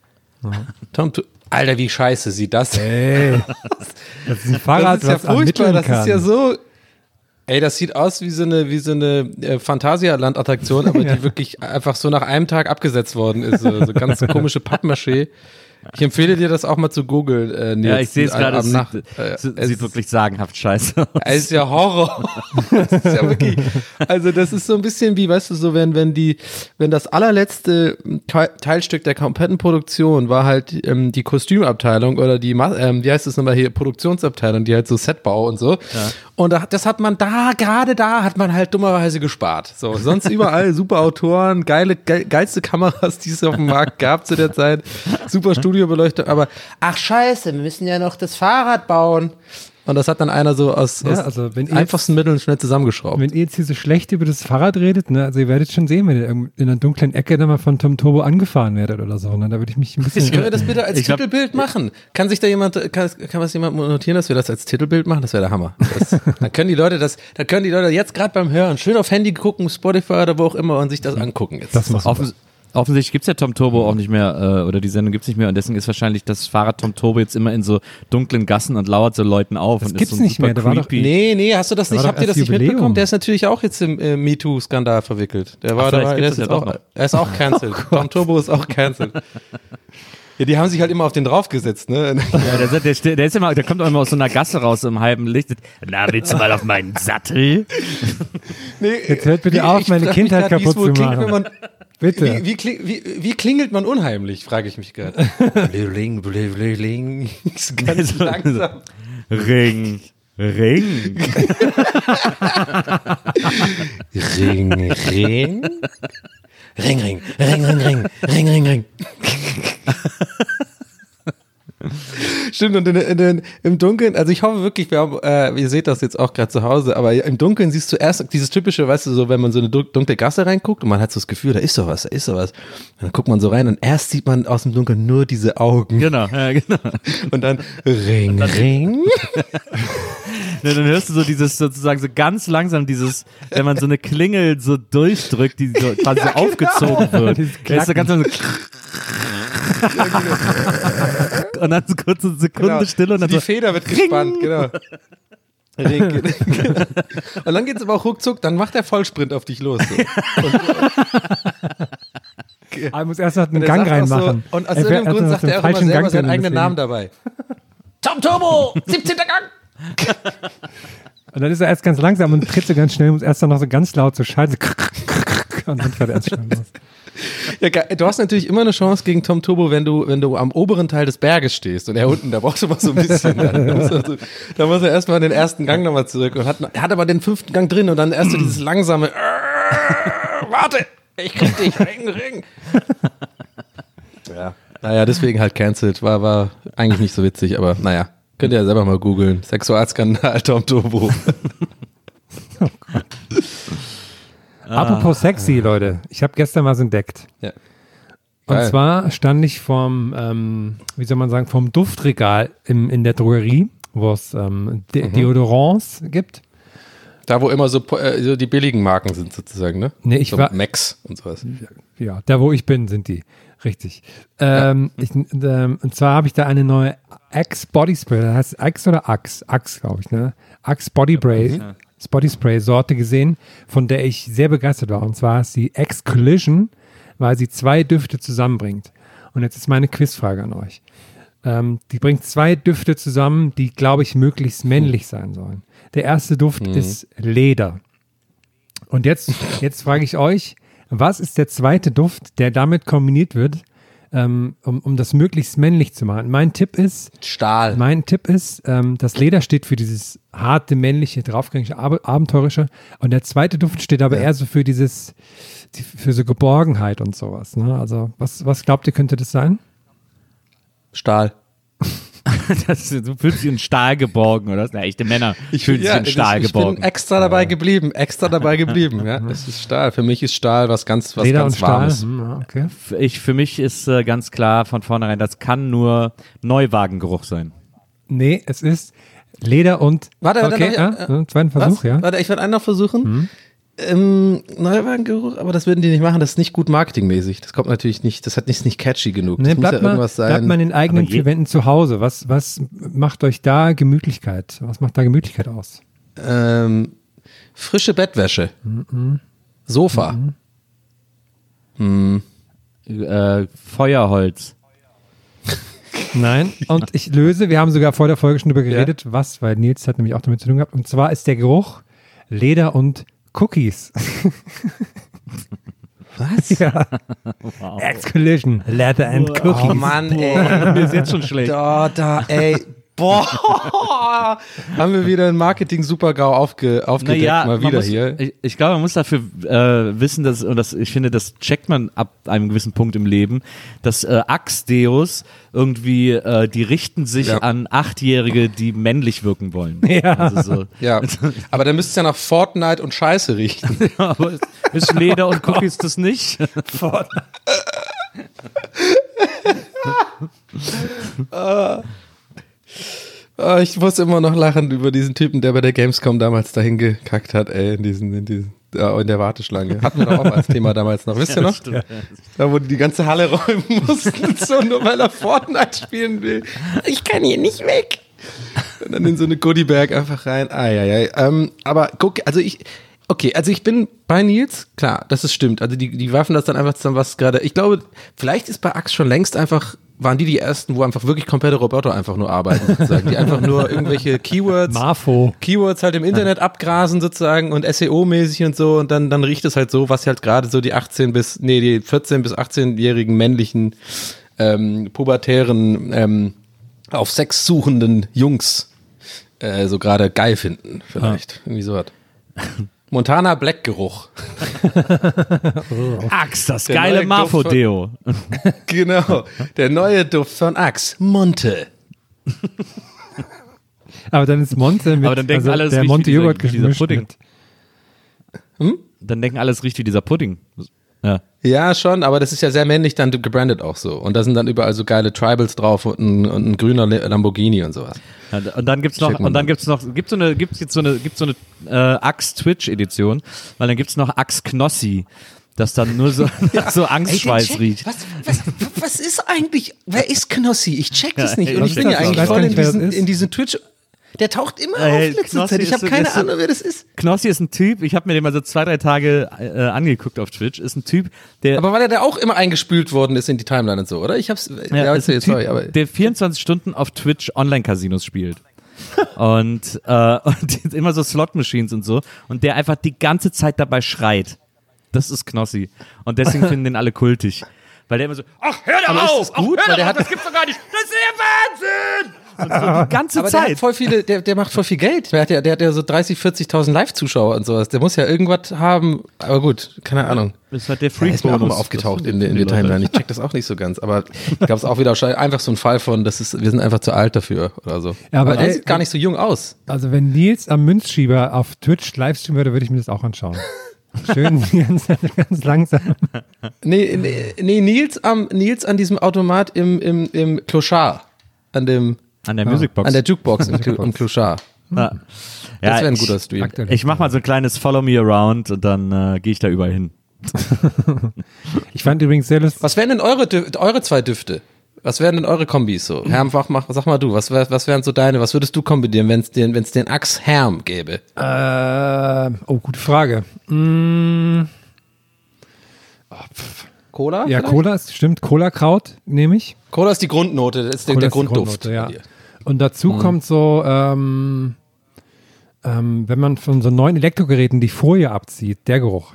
[SPEAKER 2] Alter, wie scheiße sieht das denn?
[SPEAKER 3] Ey, das ist ein Fahrrad,
[SPEAKER 2] Das ist ja
[SPEAKER 3] was ermitteln
[SPEAKER 2] furchtbar, das
[SPEAKER 3] kann.
[SPEAKER 2] ist ja so. Ey, das sieht aus wie so eine Phantasialand-Attraktion, aber die wirklich einfach so nach einem Tag abgesetzt worden ist. So ganz komische Pappmaché. Ich empfehle dir das auch mal zu googeln, Nils.
[SPEAKER 1] Ja, ich sehe es gerade,
[SPEAKER 2] Es
[SPEAKER 1] sieht wirklich sagenhaft scheiße aus.
[SPEAKER 2] Es ist ja Horror. Das ist ja wirklich, also das ist so ein bisschen wie, weißt du, so wenn das allerletzte Teilstück der kompletten Produktion war halt die Kostümabteilung oder die, wie heißt es nochmal hier, Produktionsabteilung, die halt so Setbau und so. Ja. Und das hat man gerade da hat man halt dummerweise gespart. So, sonst überall super Autoren, geilste Kameras, die es auf dem Markt gab zu der Zeit, super Studiobeleuchtung, aber ach scheiße, wir müssen ja noch das Fahrrad bauen. Und das hat dann einer so aus
[SPEAKER 3] also wenn ihr
[SPEAKER 2] einfachsten Mitteln schnell zusammengeschraubt.
[SPEAKER 3] Wenn ihr jetzt hier so schlecht über das Fahrrad redet, ne, also ihr werdet schon sehen, wenn ihr in einer dunklen Ecke dann mal von Tom Turbo angefahren werdet oder so, ne, da würde ich mich ein bisschen...
[SPEAKER 2] Ich könnte das bitte als Titelbild machen. Kann sich da jemand, kann was jemand notieren, dass wir das als Titelbild machen? Das wäre der Hammer. Dann können die Leute jetzt gerade beim Hören schön auf Handy gucken, Spotify oder wo auch immer und sich das angucken. Jetzt.
[SPEAKER 3] Das machst du.
[SPEAKER 1] Offensichtlich gibt es ja Tom Turbo auch nicht mehr, oder die Sendung gibt es nicht mehr und deswegen ist wahrscheinlich das Fahrrad Tom Turbo jetzt immer in so dunklen Gassen und lauert so Leuten auf.
[SPEAKER 3] Das
[SPEAKER 1] und
[SPEAKER 3] gibt's
[SPEAKER 1] ist so
[SPEAKER 3] nicht mehr, der war doch-
[SPEAKER 2] Nee, hast du das nicht,
[SPEAKER 3] war doch
[SPEAKER 2] habt ihr das
[SPEAKER 3] erst
[SPEAKER 2] nicht
[SPEAKER 3] Jubiläum.
[SPEAKER 2] mitbekommen? Der ist natürlich auch jetzt im MeToo-Skandal verwickelt. Der war
[SPEAKER 1] vielleicht
[SPEAKER 2] dabei,
[SPEAKER 1] gibt's
[SPEAKER 2] der ist
[SPEAKER 1] das ja
[SPEAKER 2] jetzt
[SPEAKER 1] doch
[SPEAKER 2] auch, er ist auch cancelled. Tom Turbo ist auch cancelled. Ja, die haben sich halt immer auf den draufgesetzt, ne?
[SPEAKER 1] Ja, der ist immer, der kommt auch immer aus so einer Gasse raus im halben Licht. Na, willst du mal auf meinen Sattel?
[SPEAKER 2] Nee,
[SPEAKER 3] Jetzt hört bitte auf, meine Kindheit kaputt zu machen. Bitte.
[SPEAKER 2] Wie klingelt man unheimlich, frage ich mich gerade. Blöling, blöling. Ganz langsam.
[SPEAKER 1] Ring.
[SPEAKER 2] Ring. Ring. Stimmt, und im Dunkeln, also ich hoffe wirklich, ihr seht das jetzt auch gerade zu Hause, aber im Dunkeln siehst du erst dieses typische, weißt du, so wenn man so eine dunkle Gasse reinguckt und man hat so das Gefühl, da ist doch was. Und dann guckt man so rein und erst sieht man aus dem Dunkeln nur diese Augen.
[SPEAKER 1] Genau, ja, genau.
[SPEAKER 2] Und dann Ring.
[SPEAKER 1] Ja, dann hörst du so dieses, sozusagen so ganz langsam dieses, wenn man so eine Klingel so durchdrückt, die so quasi so aufgezogen wird. Da ist so ganz langsam so und dann so kurz eine Sekunde Stille und dann
[SPEAKER 2] die
[SPEAKER 1] so
[SPEAKER 2] Feder wird gespannt, genau. Ring. Und dann geht's aber auch ruckzuck, dann macht der Vollsprint auf dich los. So.
[SPEAKER 3] Er muss erst noch einen
[SPEAKER 2] Und er
[SPEAKER 3] Gang
[SPEAKER 2] sagt auch
[SPEAKER 3] reinmachen.
[SPEAKER 2] So, und aus irgendeinem Grund sagt er auch immer selber seinen eigenen Namen dabei.
[SPEAKER 4] Tom Turbo, 17. Gang.
[SPEAKER 3] Und dann ist er erst ganz langsam und tritt so ganz schnell, muss erst dann noch so ganz laut so schalten. Und dann fährt er erst schon los.
[SPEAKER 2] Ja, du hast natürlich immer eine Chance gegen Tom Turbo, wenn du am oberen Teil des Berges stehst und er unten, da brauchst du mal so ein bisschen. Da muss er erstmal den ersten Gang nochmal zurück und er hat aber den 5. Gang drin und dann erst so dieses langsame warte, ich krieg dich, Ring. Ja. Naja, deswegen halt cancelled. War eigentlich nicht so witzig, aber naja, könnt ihr ja selber mal googeln. Sexualskandal Tom Turbo.
[SPEAKER 3] Oh Gott. Apropos sexy, Leute. Ich habe gestern was entdeckt.
[SPEAKER 2] Ja.
[SPEAKER 3] Und
[SPEAKER 2] Geil.
[SPEAKER 3] zwar stand ich vorm Duftregal in der Drogerie, wo es Deodorants gibt.
[SPEAKER 2] Da, wo immer so die billigen Marken sind sozusagen, ne?
[SPEAKER 3] Nee, ich
[SPEAKER 2] so
[SPEAKER 3] war...
[SPEAKER 2] Max und sowas.
[SPEAKER 3] Ja, da wo ich bin, sind die. Richtig. Und zwar habe ich da eine neue Axe Body Spray, das heißt Axe oder Axe? Axe, glaube ich, ne? Axe Body Spray Sorte gesehen, von der ich sehr begeistert war. Und zwar ist die Axe Collision, weil sie 2 Düfte zusammenbringt. Und jetzt ist meine Quizfrage an euch. Die bringt 2 Düfte zusammen, die, glaube ich, möglichst männlich sein sollen. Der erste Duft ist Leder. Und jetzt frage ich euch, was ist der zweite Duft, der damit kombiniert wird, um das möglichst männlich zu machen? Mein Tipp ist,
[SPEAKER 2] Stahl.
[SPEAKER 3] das Leder steht für dieses harte, männliche, draufgängige, abenteurische. Und der zweite Duft steht aber eher so für für so Geborgenheit und sowas. Ne? Also, was glaubt ihr, könnte das sein?
[SPEAKER 2] Stahl.
[SPEAKER 1] Du fühlst dich in Stahl geborgen, oder? Na, echte Männer fühlen sich in Stahl geborgen.
[SPEAKER 2] Ich bin extra dabei geblieben, ja. Es ist Stahl. Für mich ist Stahl was ganz
[SPEAKER 3] Leder und
[SPEAKER 2] Warmes.
[SPEAKER 3] Stahl. Okay.
[SPEAKER 1] Für mich ist ganz klar von vornherein, das kann nur Neuwagengeruch sein.
[SPEAKER 3] Nee, es ist Leder und...
[SPEAKER 2] Warte,
[SPEAKER 3] okay, zweiten Versuch, ja.
[SPEAKER 2] Warte, ich werde einen noch versuchen. Neuwagengeruch, aber das würden die nicht machen, das ist nicht gut marketingmäßig. Das kommt natürlich nicht, das ist nicht catchy genug.
[SPEAKER 3] Nee,
[SPEAKER 2] Das muss ja irgendwas sein.
[SPEAKER 3] bleibt man in eigenen vier Wänden zu Hause. Was macht euch da Gemütlichkeit? Was macht da Gemütlichkeit aus?
[SPEAKER 2] Frische Bettwäsche. Sofa.
[SPEAKER 1] Feuerholz.
[SPEAKER 3] Nein. Und ich löse, wir haben sogar vor der Folge schon drüber geredet, weil Nils hat nämlich auch damit zu tun gehabt. Und zwar ist der Geruch Leder und Cookies.
[SPEAKER 2] Was?
[SPEAKER 3] Ja.
[SPEAKER 1] Wow.
[SPEAKER 3] Ex-Collision, Leather and Cookies.
[SPEAKER 2] Oh Mann, ey.
[SPEAKER 1] Mir ist jetzt schon schlecht.
[SPEAKER 2] Ey. Boah. Haben wir wieder ein Marketing-Super-GAU aufgedeckt, mal wieder hier.
[SPEAKER 1] Ich glaube, man muss dafür wissen, ich finde, das checkt man ab einem gewissen Punkt im Leben, dass Axe-Deos irgendwie, die richten sich an 8-Jährige, die männlich wirken wollen.
[SPEAKER 3] Ja.
[SPEAKER 1] Also so.
[SPEAKER 2] Ja, aber dann müsste es ja nach Fortnite und Scheiße riechen.
[SPEAKER 1] Aber ist Leder und Cookies das nicht?
[SPEAKER 2] Ich muss immer noch lachen über diesen Typen, der bei der Gamescom damals dahin gekackt hat, ey, in der Warteschlange. Hatten wir doch auch als Thema damals noch, wisst ihr noch?
[SPEAKER 1] Stimmt.
[SPEAKER 2] Da, wo die ganze Halle räumen mussten, so nur weil er Fortnite spielen will. Ich kann hier nicht weg. Und dann in so eine Goodieberg einfach rein. Aber guck, also ich bin bei Nils, klar, das ist stimmt. Also die werfen das dann einfach zusammen, was gerade, ich glaube, vielleicht ist bei Axe schon längst einfach, waren die ersten, wo einfach wirklich komplette Roboter einfach nur arbeiten, sozusagen, die einfach nur irgendwelche Keywords halt im Internet abgrasen sozusagen und SEO-mäßig und so und dann riecht es halt so, was halt gerade so die 14 bis 18-jährigen männlichen pubertären auf Sex suchenden Jungs so gerade geil finden, vielleicht. Irgendwie so was. Montana Black Geruch.
[SPEAKER 1] Axe, das geile Marfo-Deo.
[SPEAKER 2] Genau, der neue Duft von Axe, Monte.
[SPEAKER 3] Aber dann ist Monte mit,
[SPEAKER 1] Aber dann denken alle, es
[SPEAKER 3] der
[SPEAKER 1] riecht
[SPEAKER 3] Monte
[SPEAKER 1] wie dieser-
[SPEAKER 3] Joghurt
[SPEAKER 1] wie dieser
[SPEAKER 3] gemischt
[SPEAKER 1] Pudding.
[SPEAKER 3] mit.
[SPEAKER 1] Dann denken alle, es riecht wie dieser Pudding. Ja.
[SPEAKER 2] Ja, schon, aber das ist ja sehr männlich dann gebrandet auch so. Und da sind dann überall so geile Tribals drauf und ein grüner Lamborghini und sowas.
[SPEAKER 1] Ja, und dann gibt's noch, gibt's so eine Axe-Twitch-Edition, weil dann gibt's noch Axe-Knossi, das dann nur so, so Angstschweiß riecht.
[SPEAKER 2] Was ist eigentlich, wer ist Knossi? Ich check das nicht. Und
[SPEAKER 1] was
[SPEAKER 2] ich bin
[SPEAKER 1] ist
[SPEAKER 2] ja
[SPEAKER 1] das?
[SPEAKER 2] eigentlich
[SPEAKER 3] Ich weiß
[SPEAKER 2] voll
[SPEAKER 3] gar nicht, wer das ist.
[SPEAKER 2] in diesen Twitch. Der taucht immer
[SPEAKER 1] Ey,
[SPEAKER 2] auf letzte
[SPEAKER 1] Knossi
[SPEAKER 2] Zeit. Ich
[SPEAKER 1] ist
[SPEAKER 2] habe
[SPEAKER 1] so-
[SPEAKER 2] keine
[SPEAKER 1] ist so-
[SPEAKER 2] Ahnung, wer das ist.
[SPEAKER 1] Knossi ist ein Typ, ich habe mir den mal so 2-3 Tage angeguckt auf Twitch, ist ein Typ, der
[SPEAKER 2] Aber weil er da auch immer eingespült worden ist in die Timeline und so, oder? Ich hab's,
[SPEAKER 1] ist ein Typ,
[SPEAKER 2] aber.
[SPEAKER 1] der 24 Stunden auf Twitch Online-Casinos spielt. und immer so Slot-Machines und so. Und der einfach die ganze Zeit dabei schreit. Das ist Knossi. Und deswegen finden den alle kultig. Weil der immer so, ach, hör doch
[SPEAKER 2] Aber ist
[SPEAKER 1] auf!
[SPEAKER 2] das gut?
[SPEAKER 1] Ach, hör
[SPEAKER 2] Weil der
[SPEAKER 1] doch auf,
[SPEAKER 2] hat-
[SPEAKER 1] das gibt's doch gar nicht! Das ist der Wahnsinn! Und so die ganze
[SPEAKER 2] Aber der
[SPEAKER 1] Zeit.
[SPEAKER 2] hat voll viele, der macht voll viel Geld. Der hat ja so 30, 40.000 Live-Zuschauer und sowas. Der muss ja irgendwas haben. Aber gut, keine Ahnung.
[SPEAKER 1] Das ist halt der
[SPEAKER 2] Der ist mir auch
[SPEAKER 1] Freak-Bonus.
[SPEAKER 2] immer aufgetaucht
[SPEAKER 1] Das
[SPEAKER 2] in der
[SPEAKER 1] die Leute.
[SPEAKER 2] Timeline. Ich check das auch nicht so ganz. Aber gab es auch wieder einfach so einen Fall von, wir sind einfach zu alt dafür oder so.
[SPEAKER 3] Ja, aber
[SPEAKER 2] aber der
[SPEAKER 3] ey,
[SPEAKER 2] sieht gar nicht so jung aus.
[SPEAKER 3] Also wenn Nils am Münzschieber auf Twitch livestreamen würde, würde ich mir das auch anschauen. Schön ganz langsam.
[SPEAKER 2] Nee, Nils an diesem Automat im Clochard. An
[SPEAKER 1] An der Musicbox.
[SPEAKER 2] der Jukebox im Clochard.
[SPEAKER 1] Ja.
[SPEAKER 2] Das wäre ein
[SPEAKER 1] ich-
[SPEAKER 2] guter Stream.
[SPEAKER 3] Aktuell.
[SPEAKER 1] Ich mach mal so ein kleines Follow Me Around und dann gehe ich da überall hin.
[SPEAKER 3] Ich fand übrigens sehr lustig.
[SPEAKER 2] Was wären denn eure zwei Düfte? Was wären denn eure Kombis so? Herm, sag mal du, was wären so deine, was würdest du kombinieren, wenn es den Axe Herm gäbe?
[SPEAKER 3] Gute Frage.
[SPEAKER 2] Cola?
[SPEAKER 3] Ja,
[SPEAKER 2] vielleicht?
[SPEAKER 3] Cola ist, stimmt, Cola-Kraut nehme ich.
[SPEAKER 2] Cola ist die Grundnote, das ist
[SPEAKER 3] Cola
[SPEAKER 2] der
[SPEAKER 3] ist die
[SPEAKER 2] Grundduft.
[SPEAKER 3] Grundnote, ja.
[SPEAKER 2] bei dir.
[SPEAKER 3] Und dazu kommt so, wenn man von so neuen Elektrogeräten die Folie abzieht, der Geruch.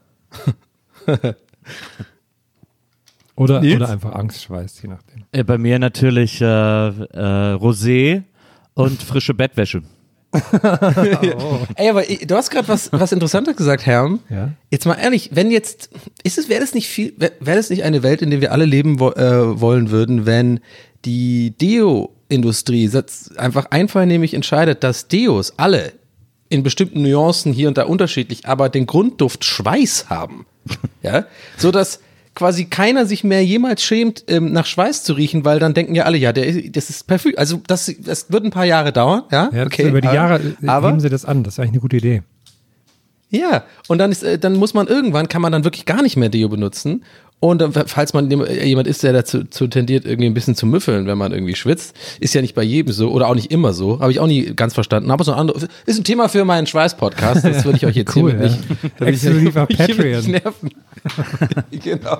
[SPEAKER 3] oder einfach Angstschweiß, je nachdem.
[SPEAKER 1] Bei mir natürlich Rosé und frische Bettwäsche.
[SPEAKER 2] Ey, aber du hast gerade was Interessantes gesagt, Herm.
[SPEAKER 3] Ja.
[SPEAKER 2] Jetzt mal ehrlich, wäre das nicht eine Welt, in der wir alle leben wollen würden, wenn die Deo-Industrie einfach einvernehmlich entscheidet, dass Deos alle in bestimmten Nuancen hier und da unterschiedlich, aber den Grundduft Schweiß haben, ja, so dass quasi keiner sich mehr jemals schämt, nach Schweiß zu riechen, weil dann denken ja alle, ja, das ist perfekt. Also das wird ein paar Jahre dauern, ja,
[SPEAKER 3] okay. Über die Jahre heben sie das an, das ist eigentlich eine gute Idee.
[SPEAKER 2] Ja, und dann muss man irgendwann, kann man dann wirklich gar nicht mehr Deo benutzen. Und falls man jemand ist, der dazu tendiert, irgendwie ein bisschen zu müffeln, wenn man irgendwie schwitzt, ist ja nicht bei jedem so oder auch nicht immer so, habe ich auch nie ganz verstanden. Aber so ein anderes, ist ein Thema für meinen Schweiß-Podcast, das würde ich euch jetzt
[SPEAKER 3] cool,
[SPEAKER 2] hiermit nicht,
[SPEAKER 3] exklusiver Patreon.
[SPEAKER 2] Nerven. Genau.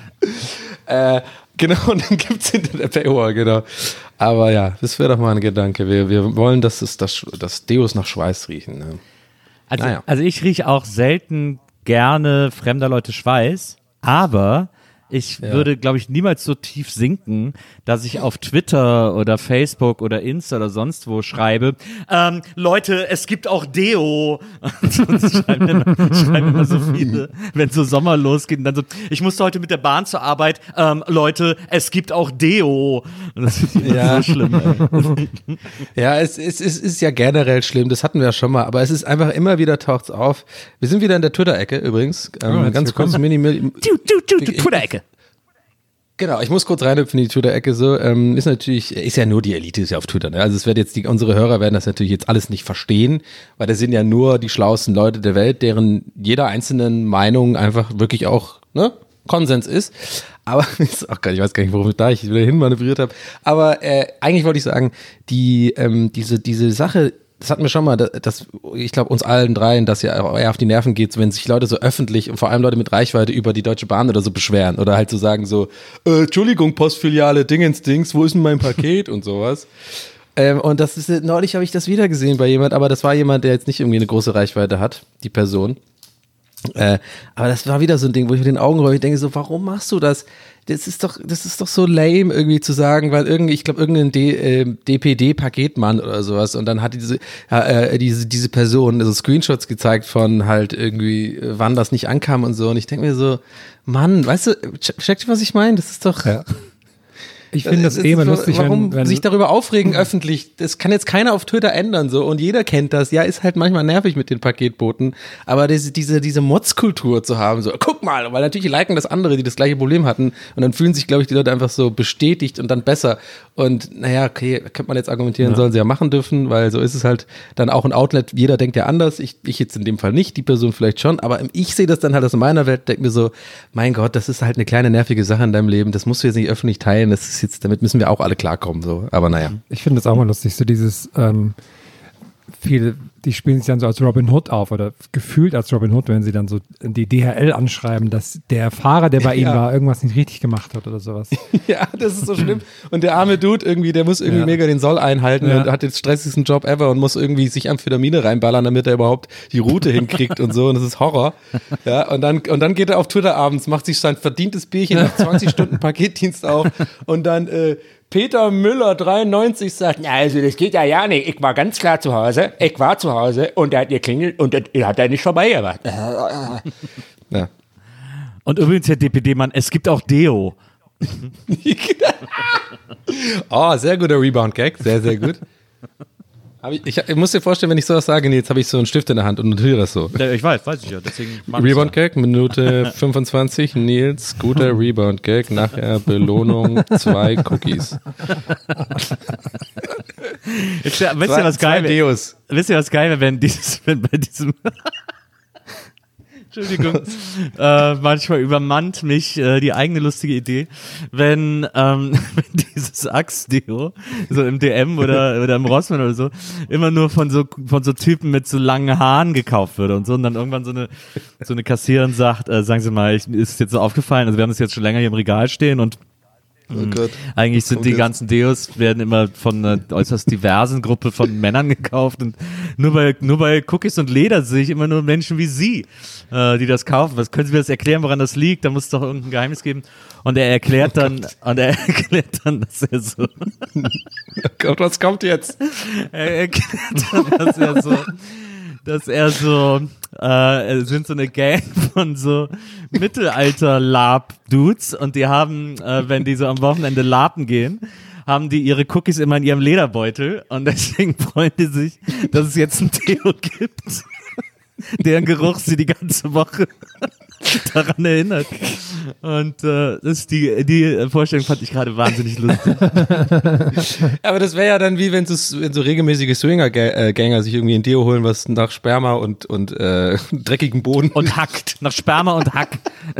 [SPEAKER 2] Genau, und dann gibt es hinter der Paywall, genau. Aber ja, das wäre doch mal ein Gedanke. Wir wollen, dass Deos nach Schweiß riechen. Ne?
[SPEAKER 1] Also ich rieche auch selten gerne fremder Leute Schweiß, aber ich würde, glaube ich, niemals so tief sinken, dass ich auf Twitter oder Facebook oder Insta oder sonst wo schreibe, Leute, es gibt auch Deo. Und schreiben immer so viele, wenn so Sommer losgeht und dann so, ich musste heute mit der Bahn zur Arbeit, Leute, es gibt auch Deo. Und das ist so schlimm. Ey.
[SPEAKER 2] Ja, es ist ja generell schlimm, das hatten wir ja schon mal, aber es ist einfach immer wieder taucht's auf. Wir sind wieder in der Twitter-Ecke übrigens. Ganz kurz,
[SPEAKER 1] Twitter-Ecke.
[SPEAKER 2] Genau, ich muss kurz reinhüpfen in die Twitter-Ecke so, ist ja nur die Elite ist ja auf Twitter, ne? Also es wird jetzt unsere Hörer werden das natürlich jetzt alles nicht verstehen, weil das sind ja nur die schlauesten Leute der Welt, deren jeder einzelnen Meinung einfach wirklich auch, ne, Konsens ist. Aber ich weiß gar nicht, warum ich wieder hinmanövriert habe. Aber eigentlich wollte ich sagen, diese Sache, das hatten wir schon mal, ich glaube uns allen dreien, dass ja eher auf die Nerven geht, wenn sich Leute so öffentlich und vor allem Leute mit Reichweite über die Deutsche Bahn oder so beschweren oder halt so sagen so, Entschuldigung, Postfiliale, Dings, wo ist denn mein Paket und sowas. Und das ist, neulich habe ich das wieder gesehen bei jemand, aber das war jemand, der jetzt nicht irgendwie eine große Reichweite hat, die Person. Aber das war wieder so ein Ding, wo ich mit den Augen rolle, ich denke so, warum machst du das? Das ist doch so lame irgendwie zu sagen, weil ich glaube irgendein DPD-Paketmann oder sowas und dann hat diese Person also Screenshots gezeigt von halt irgendwie, wann das nicht ankam und so und ich denke mir so, Mann, weißt du, checkt ihr, was ich meine? Das ist doch... Ja.
[SPEAKER 3] Ich finde das immer lustig,
[SPEAKER 2] wenn sich darüber aufregen öffentlich, das kann jetzt keiner auf Twitter ändern so und jeder kennt das, ja, ist halt manchmal nervig mit den Paketboten, aber diese Mods-Kultur zu haben, so, guck mal, weil natürlich liken das andere, die das gleiche Problem hatten und dann fühlen sich, glaube ich, die Leute einfach so bestätigt und dann besser und naja, okay, könnte man jetzt argumentieren, sollen sie ja machen dürfen, weil so ist es halt dann auch ein Outlet, jeder denkt ja anders, ich jetzt in dem Fall nicht, die Person vielleicht schon, aber ich sehe das dann halt aus meiner Welt, denke mir so, mein Gott, das ist halt eine kleine nervige Sache in deinem Leben, das musst du jetzt nicht öffentlich teilen, das ist jetzt, damit müssen wir auch alle klarkommen, so. Aber naja.
[SPEAKER 3] Ich finde das auch mal lustig, so dieses viele, die spielen sich dann so als Robin Hood auf oder gefühlt als Robin Hood, wenn sie dann so die DHL anschreiben, dass der Fahrer, der bei ihnen war, irgendwas nicht richtig gemacht hat oder sowas.
[SPEAKER 2] Ja, das ist so schlimm. Und der arme Dude irgendwie, der muss irgendwie mega den Soll einhalten und hat den stressigsten Job ever und muss irgendwie sich Amphetamine reinballern, damit er überhaupt die Route hinkriegt und so. Und das ist Horror. Ja, und dann geht er auf Twitter abends, macht sich sein verdientes Bierchen nach 20 Stunden Paketdienst auf und dann Peter Müller, 93, sagt,
[SPEAKER 4] Na, also das geht ja nicht. Ich war ganz klar zu Hause. Ich war zu Hause und er hat geklingelt und er hat da nicht vorbeigebracht.
[SPEAKER 2] ja.
[SPEAKER 1] Und übrigens, Herr DPD-Mann, es gibt auch Deo.
[SPEAKER 2] Oh, sehr guter Rebound-Gag, sehr, sehr gut. Ich muss dir vorstellen, wenn ich sowas sage, nee, jetzt habe ich so einen Stift in der Hand und notiere das so.
[SPEAKER 1] Ja, ich weiß ich ja, deswegen
[SPEAKER 2] Rebound-Gag, Minute 25, Nils, guter Rebound-Gag, nachher Belohnung, 2 Cookies.
[SPEAKER 1] Jetzt, wisst ihr, was geil wäre? Wisst ihr, was geil wäre, wenn bei diesem Entschuldigung, manchmal übermannt mich die eigene lustige Idee, wenn dieses Axe-Deo so im DM oder im Rossmann oder so immer nur von so Typen mit so langen Haaren gekauft würde und so und dann irgendwann so eine Kassiererin sagt, sagen Sie mal, ist jetzt so aufgefallen, also wir haben das jetzt schon länger hier im Regal stehen und
[SPEAKER 2] oh Gott.
[SPEAKER 1] Eigentlich sind die ganzen Deos werden immer von einer äußerst diversen Gruppe von Männern gekauft und nur bei Cookies und Leder sehe ich immer nur Menschen wie Sie, die das kaufen. Was können Sie mir das erklären, woran das liegt? Da muss es doch irgendein Geheimnis geben. Und er erklärt dann, dass er so.
[SPEAKER 2] Oh Gott, was kommt jetzt?
[SPEAKER 1] Er erklärt dann, dass er sind so eine Gang von so Mittelalter-Lab-Dudes und die haben, wenn die so am Wochenende lapen gehen, haben die ihre Cookies immer in ihrem Lederbeutel und deswegen freuen die sich, dass es jetzt ein Deo gibt, deren Geruch sie die ganze Woche daran erinnert. Und das ist die Vorstellung fand ich gerade wahnsinnig lustig.
[SPEAKER 2] Aber das wäre ja dann wie wenn so regelmäßige Swinger-Gänger sich irgendwie ein Deo holen, was nach Sperma und dreckigem Boden
[SPEAKER 1] Und hackt. Nach Sperma und Hack.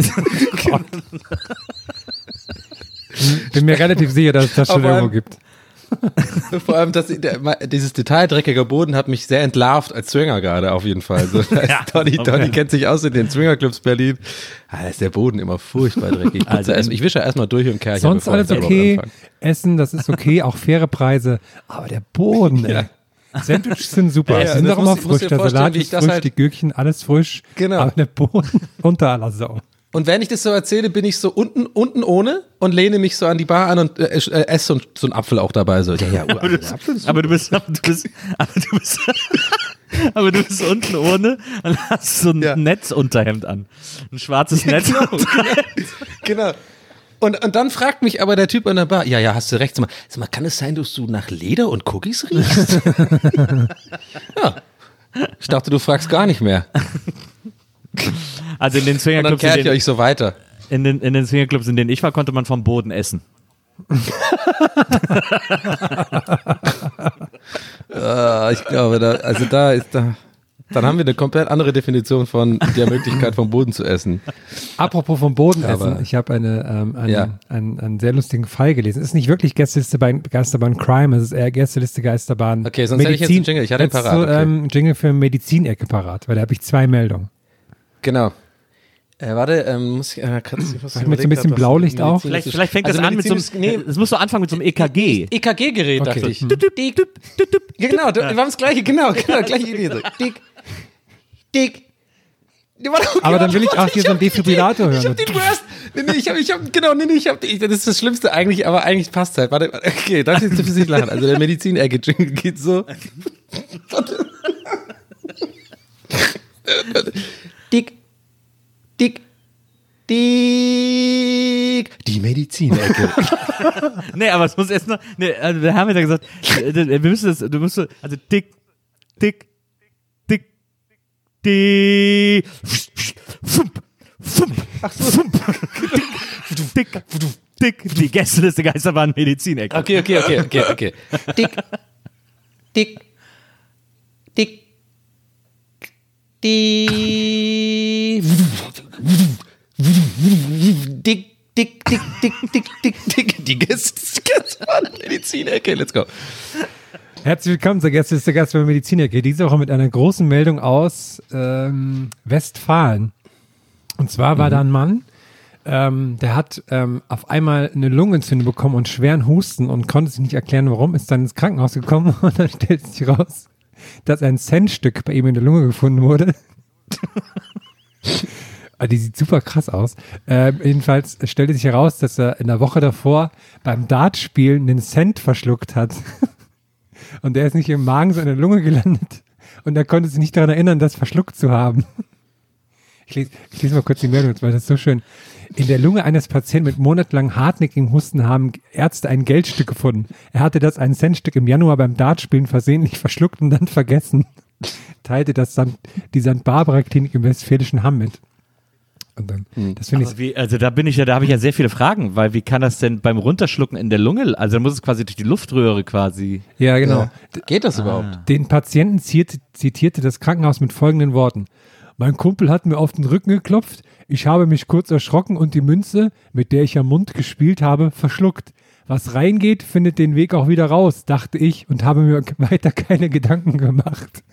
[SPEAKER 3] Bin mir relativ sicher, dass es das schon
[SPEAKER 2] Aber,
[SPEAKER 3] irgendwo gibt.
[SPEAKER 2] Vor allem, dieses Detail dreckiger Boden hat mich sehr entlarvt als Swinger gerade auf jeden Fall. So, Donny kennt sich aus in den Swingerclubs Berlin. Da ist der Boden immer furchtbar dreckig. Also ich wische erstmal durch und kehre.
[SPEAKER 3] Sonst alles okay, Essen, das ist okay, auch faire Preise, aber der Boden, ey. Sandwiches sind super,
[SPEAKER 2] Ja,
[SPEAKER 3] sie sind
[SPEAKER 2] das
[SPEAKER 3] doch immer
[SPEAKER 2] musst
[SPEAKER 3] frisch,
[SPEAKER 2] dir
[SPEAKER 3] der
[SPEAKER 2] vorstellen,
[SPEAKER 3] Salat
[SPEAKER 2] wie ich
[SPEAKER 3] ist
[SPEAKER 2] das
[SPEAKER 3] frisch,
[SPEAKER 2] halt-
[SPEAKER 3] die Gürkchen, alles frisch,
[SPEAKER 2] Genau.
[SPEAKER 3] aber der Boden unter aller Sau.
[SPEAKER 2] Und wenn ich das so erzähle, bin ich so unten ohne und lehne mich so an die Bar an und esse so einen Apfel auch dabei. So,
[SPEAKER 1] Aber du bist unten ohne und hast so ein Netzunterhemd an. Ein schwarzes Netzunterhemd.
[SPEAKER 2] Genau. Und dann fragt mich aber der Typ an der Bar, ja, hast du recht. Sag mal, kann es sein, dass du nach Leder und Cookies riechst? Ja. Ich dachte, du fragst gar nicht mehr.
[SPEAKER 1] Also in den
[SPEAKER 2] Und dann
[SPEAKER 1] Swingerclubs,
[SPEAKER 2] kehrt ihr euch so weiter.
[SPEAKER 1] in den Swingerclubs, in denen ich war, konnte man vom Boden essen.
[SPEAKER 2] Ich glaube, dann haben wir eine komplett andere Definition von der Möglichkeit, vom Boden zu essen.
[SPEAKER 3] Apropos vom Boden
[SPEAKER 2] Aber-
[SPEAKER 3] essen, ich habe einen sehr lustigen Fall gelesen. Es ist nicht wirklich Gästeliste Geisterbahn Crime, es ist eher Gästeliste Geisterbahn
[SPEAKER 2] Okay, sonst hätte ich jetzt einen Jingle, ich hatte ihn
[SPEAKER 3] Jetzt
[SPEAKER 2] parat,
[SPEAKER 3] so,
[SPEAKER 2] okay.
[SPEAKER 3] Jingle für Medizinecke parat, weil da habe ich 2 Meldungen.
[SPEAKER 2] Genau. Warte, muss ich kurz
[SPEAKER 3] Mit so ein bisschen Blaulicht auch?
[SPEAKER 1] Vielleicht fängt das
[SPEAKER 2] Also
[SPEAKER 1] an mit so einem,
[SPEAKER 2] medizinisch- nee.
[SPEAKER 1] es muss so anfangen mit so einem EKG.
[SPEAKER 2] EKG-Gerät,
[SPEAKER 3] Okay.
[SPEAKER 2] dachte ich.
[SPEAKER 3] Mhm.
[SPEAKER 2] Genau, wir haben das gleiche, gleiche Idee. So. Dick.
[SPEAKER 3] Aber dann will ich auch hier so einen Defibrillator hören.
[SPEAKER 2] Ich hab den Worst. Das ist das Schlimmste eigentlich, aber eigentlich passt halt. Warte, okay, das ist zu viel lachen. Also der Medizin-Ecke-Jingle geht so. Warte. Dick. Die Medizin-Ecke.
[SPEAKER 1] Nee, aber es muss erst noch, also wir haben ja gesagt, wir müssen das, also dick, dick, dick, die Gästeliste Geisterbahn Medizinecke.
[SPEAKER 2] Okay. Dick. Die Gästerbahn Medizinecke. Let's go.
[SPEAKER 3] Herzlich willkommen zur Gästeliste Geisterbahn Medizinecke. Diese Woche mit einer großen Meldung aus Westfalen. Und zwar war da ein Mann, der hat auf einmal eine Lungenentzündung bekommen und schweren Husten und konnte sich nicht erklären, warum, ist dann ins Krankenhaus gekommen und dann stellt sich raus, dass ein Centstück bei ihm in der Lunge gefunden wurde. Die sieht super krass aus. Jedenfalls stellte sich heraus, dass er in der Woche davor beim Dartspielen einen Cent verschluckt hat. Und der ist nicht im Magen, sondern in der Lunge gelandet. Und er konnte sich nicht daran erinnern, das verschluckt zu haben. Ich lese mal kurz die Meldung, weil das ist so schön. In der Lunge eines Patienten mit monatelang hartnäckigem Husten haben Ärzte ein Geldstück gefunden. Er hatte das ein Centstück im Januar beim Dartspielen versehentlich verschluckt und dann vergessen. Teilte die St. Barbara Klinik im Westfälischen Hamm mit. Und dann, das finde ich.
[SPEAKER 1] Also da habe ich ja sehr viele Fragen, weil wie kann das denn beim Runterschlucken in der Lunge, also dann muss es quasi durch die Luftröhre quasi.
[SPEAKER 3] Ja, genau.
[SPEAKER 2] Geht das überhaupt?
[SPEAKER 3] Den Patienten zitierte das Krankenhaus mit folgenden Worten. Mein Kumpel hat mir auf den Rücken geklopft, ich habe mich kurz erschrocken und die Münze, mit der ich am Mund gespielt habe, verschluckt. Was reingeht, findet den Weg auch wieder raus, dachte ich und habe mir weiter keine Gedanken gemacht.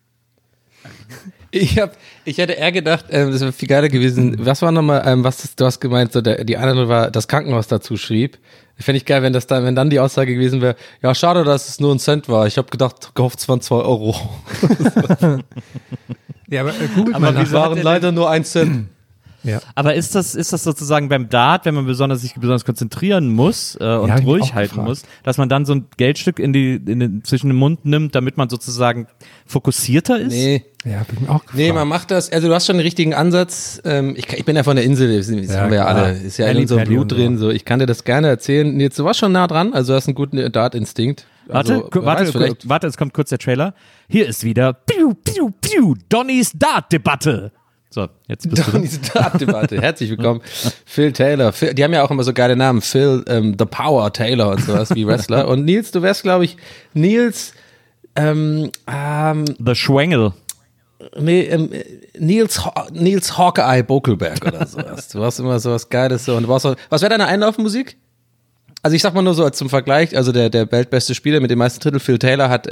[SPEAKER 2] Ich hätte eher gedacht, das wäre viel geiler gewesen. Was war nochmal, du hast gemeint, so die andere war, das Krankenhaus dazu schrieb. Fände ich geil, wenn dann die Aussage gewesen wäre, ja, schade, dass es nur ein Cent war. Ich habe gehofft, es waren 2 Euro.
[SPEAKER 3] Ja, aber googelt
[SPEAKER 1] Aber
[SPEAKER 3] mal nach.
[SPEAKER 2] Es waren leider nur 1 Cent.
[SPEAKER 3] Ja.
[SPEAKER 1] Aber ist das sozusagen beim Dart, wenn man sich besonders konzentrieren muss und
[SPEAKER 3] hab ich mich
[SPEAKER 1] ruhig
[SPEAKER 3] auch
[SPEAKER 1] halten
[SPEAKER 3] gefragt.
[SPEAKER 1] muss, dass man dann so ein Geldstück zwischen den Mund nimmt, damit man sozusagen fokussierter ist?
[SPEAKER 2] Nee.
[SPEAKER 3] Ja, hab ich mir auch gefragt.
[SPEAKER 2] Nee, man macht das, also du hast schon den richtigen Ansatz. Ich bin ja von der Insel, das haben wir ja
[SPEAKER 3] klar.
[SPEAKER 2] alle, ist ja in
[SPEAKER 3] Pelli,
[SPEAKER 2] unserem
[SPEAKER 3] Pelli
[SPEAKER 2] Blut
[SPEAKER 3] und so.
[SPEAKER 2] drin, so. Ich kann dir das gerne erzählen. Jetzt, du warst schon nah dran, also du hast einen guten Dart-Instinkt. Also,
[SPEAKER 1] Warte, es kommt kurz der Trailer. Hier ist wieder Piu, Piu, Piu, Donnys Dart-Debatte. So, jetzt bist du dran.
[SPEAKER 2] Diese Dart-Debatte. Herzlich willkommen. Phil Taylor. Die haben ja auch immer so geile Namen. Phil, The Power Taylor und sowas wie Wrestler. Und Nils, du wärst, glaube ich, Nils,
[SPEAKER 1] The Schwengel.
[SPEAKER 2] Nils Hawkeye Bokelberg oder sowas. Du warst immer sowas Geiles so. Und du warst so, was wäre deine Einlaufmusik? Also ich sag mal nur so zum Vergleich, also der weltbeste Spieler mit den meisten Drittel, Phil Taylor, hat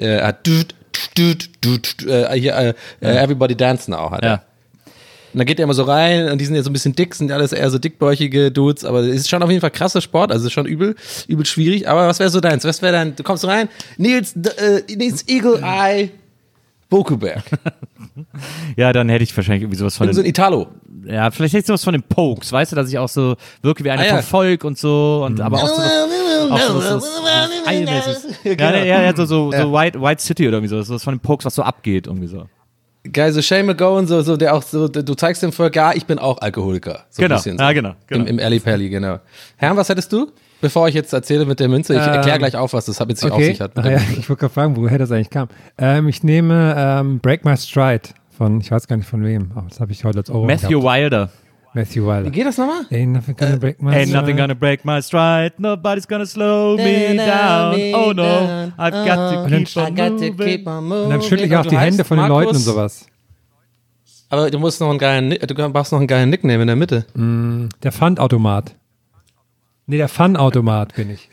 [SPEAKER 2] Everybody Dance Now hat er.
[SPEAKER 1] Ja.
[SPEAKER 2] Und dann geht er immer so rein und die sind ja so ein bisschen dick, sind alles eher so dickbäuchige Dudes, aber es ist schon auf jeden Fall krasser Sport, also es ist schon übel schwierig, aber was wäre so deins? Was wäre dein, du kommst rein, Nils Eagle Eye Bokelberg.
[SPEAKER 1] Ja, dann hätte ich wahrscheinlich irgendwie sowas von
[SPEAKER 2] So ein Italo.
[SPEAKER 1] ja, vielleicht hätte ich sowas von den Pokes, weißt du, dass ich auch so wirke wie einer
[SPEAKER 2] ja.
[SPEAKER 1] vom Volk und so und aber auch so eilmäßig. Ja, so White City oder irgendwie sowas von den Pokes, was so abgeht irgendwie so.
[SPEAKER 2] Geil, so Shane McGowan, so der auch so, du zeigst dem Volk, ja, ich bin auch Alkoholiker. So
[SPEAKER 1] Genau,
[SPEAKER 2] ein bisschen so.
[SPEAKER 1] ja, genau.
[SPEAKER 2] Im Alley Pally, genau. Herrn, was hättest du? Bevor ich jetzt erzähle mit der Münze, ich erkläre gleich auf, was das mit sich auf sich hat. Mit der
[SPEAKER 3] Ja,
[SPEAKER 2] Münze.
[SPEAKER 3] ich wollte gerade fragen, woher das eigentlich kam. Ich nehme Break My Stride von, ich weiß gar nicht von wem, aber das habe ich heute als Ohrwurm
[SPEAKER 1] Matthew
[SPEAKER 3] gehabt.
[SPEAKER 1] Wilder.
[SPEAKER 3] Matthew Wilder.
[SPEAKER 2] Wie geht das nochmal?
[SPEAKER 3] Ain't nothing gonna break my
[SPEAKER 1] Ain't
[SPEAKER 3] stride.
[SPEAKER 1] nothing gonna break my stride, nobody's gonna slow me down. Oh no, I've got to keep on moving.
[SPEAKER 3] Und dann schüttle ich auch die Hände von den Leuten und sowas.
[SPEAKER 2] Aber du musst noch du brauchst noch einen geilen Nickname in der Mitte.
[SPEAKER 3] Der Pfandautomat. Nee, der Fun-Automat bin ich.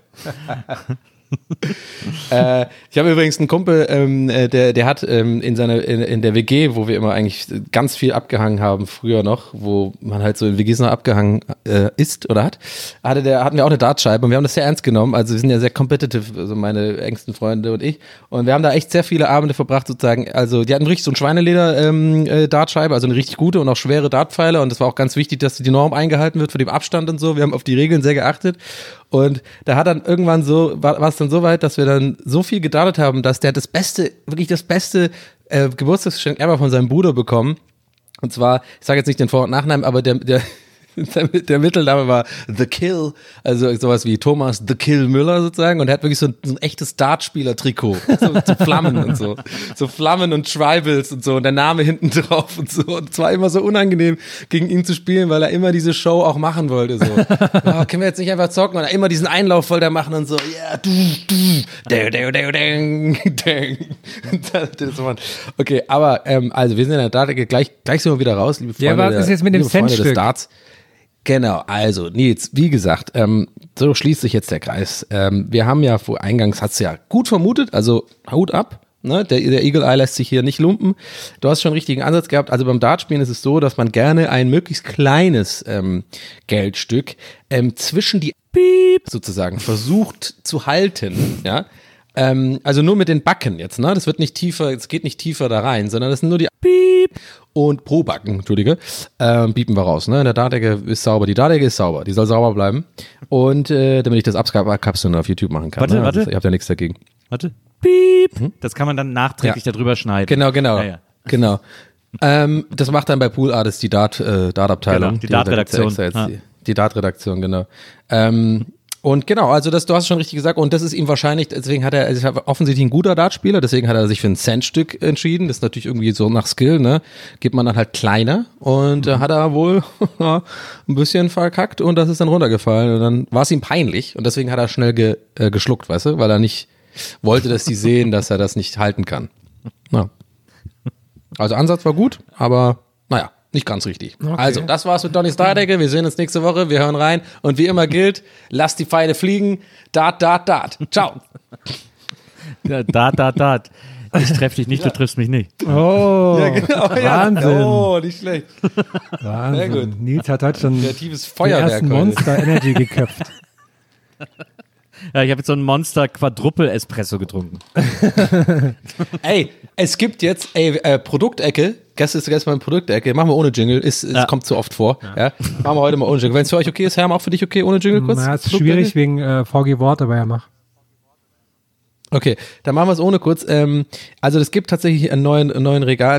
[SPEAKER 2] Ich habe übrigens einen Kumpel, der hat in der WG, wo wir immer eigentlich ganz viel abgehangen haben, früher noch, wo man halt so in WGs noch abgehangen ist oder hatten wir auch eine Dartscheibe und wir haben das sehr ernst genommen. Also wir sind ja sehr competitive, also meine engsten Freunde und ich. Und wir haben da echt sehr viele Abende verbracht sozusagen. Also die hatten richtig so ein Schweineleder Dartscheibe, also eine richtig gute und auch schwere Dartpfeile. Und das war auch ganz wichtig, dass die Norm eingehalten wird für den Abstand und so. Wir haben auf die Regeln sehr geachtet. Und da hat dann irgendwann war es dann so weit, dass wir dann so viel gedartet haben, dass der wirklich das beste Geburtstagsgeschenk ever von seinem Bruder bekommen. Und zwar, ich sage jetzt nicht den Vor- und Nachnamen, aber der Mittelname war The Kill, also sowas wie Thomas The Kill Müller sozusagen, und er hat wirklich so ein echtes Dartspieler-Trikot, so Flammen und so Flammen und Tribals und so und der Name hinten drauf und so, und es war immer so unangenehm gegen ihn zu spielen, weil er immer diese Show auch machen wollte, so, oh, können wir jetzt nicht einfach zocken, und immer diesen Einlauf wollte er machen und so, ja, okay, aber also wir sind in der Dart, gleich sind wir wieder raus, liebe Freunde,
[SPEAKER 3] Ja, was ist jetzt mit dem
[SPEAKER 2] liebe Freunde des
[SPEAKER 3] Centstück?
[SPEAKER 2] Darts. Genau, also Nils, wie gesagt, so schließt sich jetzt der Kreis. Wir haben ja eingangs, hast du ja gut vermutet, also Hut ab, ne? Der Eagle Eye lässt sich hier nicht lumpen. Du hast schon einen richtigen Ansatz gehabt. Also beim Dartspielen ist es so, dass man gerne ein möglichst kleines Geldstück zwischen die Piep sozusagen versucht zu halten, ja. Also nur mit den Backen jetzt, ne? Das wird nicht tiefer, es geht nicht tiefer da rein, sondern das sind nur die Piep und pro Backen, Entschuldige, piepen wir raus, ne? Der Dartdecke ist sauber, die Dartdecke ist sauber, die soll sauber bleiben. Und damit ich das abkapseln auf YouTube machen kann.
[SPEAKER 1] Warte,
[SPEAKER 2] ne?
[SPEAKER 1] warte.
[SPEAKER 2] Also, ihr habt ja nichts dagegen.
[SPEAKER 1] Warte. Piep. Das kann man dann nachträglich darüber schneiden.
[SPEAKER 2] Genau.
[SPEAKER 1] Ja.
[SPEAKER 2] Genau. Das macht dann bei Pool Artists die Dart-Abteilung.
[SPEAKER 1] Genau, die Dart-Redaktion.
[SPEAKER 2] Die Dart-Redaktion, genau. Und genau, also du hast schon richtig gesagt, und das ist ihm wahrscheinlich, deswegen hat er offensichtlich ein guter Dartspieler, deswegen hat er sich für ein Centstück entschieden, das ist natürlich irgendwie so nach Skill, ne, gibt man dann halt kleiner, und hat er wohl ein bisschen verkackt und das ist dann runtergefallen und dann war es ihm peinlich und deswegen hat er schnell geschluckt, weißt du, weil er nicht wollte, dass die sehen, dass er das nicht halten kann. Ja. Also Ansatz war gut, aber naja. Nicht ganz richtig.
[SPEAKER 3] Okay.
[SPEAKER 2] Also, das war's mit Donnys Dartdecke. Wir sehen uns nächste Woche. Wir hören rein. Und wie immer gilt, lasst die Pfeile fliegen. Dart, Dart, Dart. Ciao.
[SPEAKER 1] Ja, Dart. Ich treffe dich nicht, du triffst mich nicht.
[SPEAKER 3] Oh, Wahnsinn.
[SPEAKER 2] Oh, nicht schlecht.
[SPEAKER 3] Wahnsinn.
[SPEAKER 2] Sehr gut.
[SPEAKER 3] Nils hat heute schon
[SPEAKER 2] Kreatives
[SPEAKER 3] den
[SPEAKER 2] Feuerwerk
[SPEAKER 3] ersten
[SPEAKER 2] heute.
[SPEAKER 3] Monster Energy geköpft.
[SPEAKER 1] Ja, ich habe jetzt so einen Monster Quadruple Espresso getrunken.
[SPEAKER 2] Ey, es gibt jetzt, Produktecke. Gestern ist mal Produktecke. Machen wir ohne Jingle. Es kommt zu oft vor. Ja. Machen wir heute mal ohne Jingle. Wenn es für euch okay ist, Herm, auch für dich okay, ohne Jingle kurz?
[SPEAKER 3] Na, es ist schwierig wegen VG Wort, aber ja, mach.
[SPEAKER 2] Okay, dann machen wir es ohne kurz. Also es gibt tatsächlich einen neuen Regal.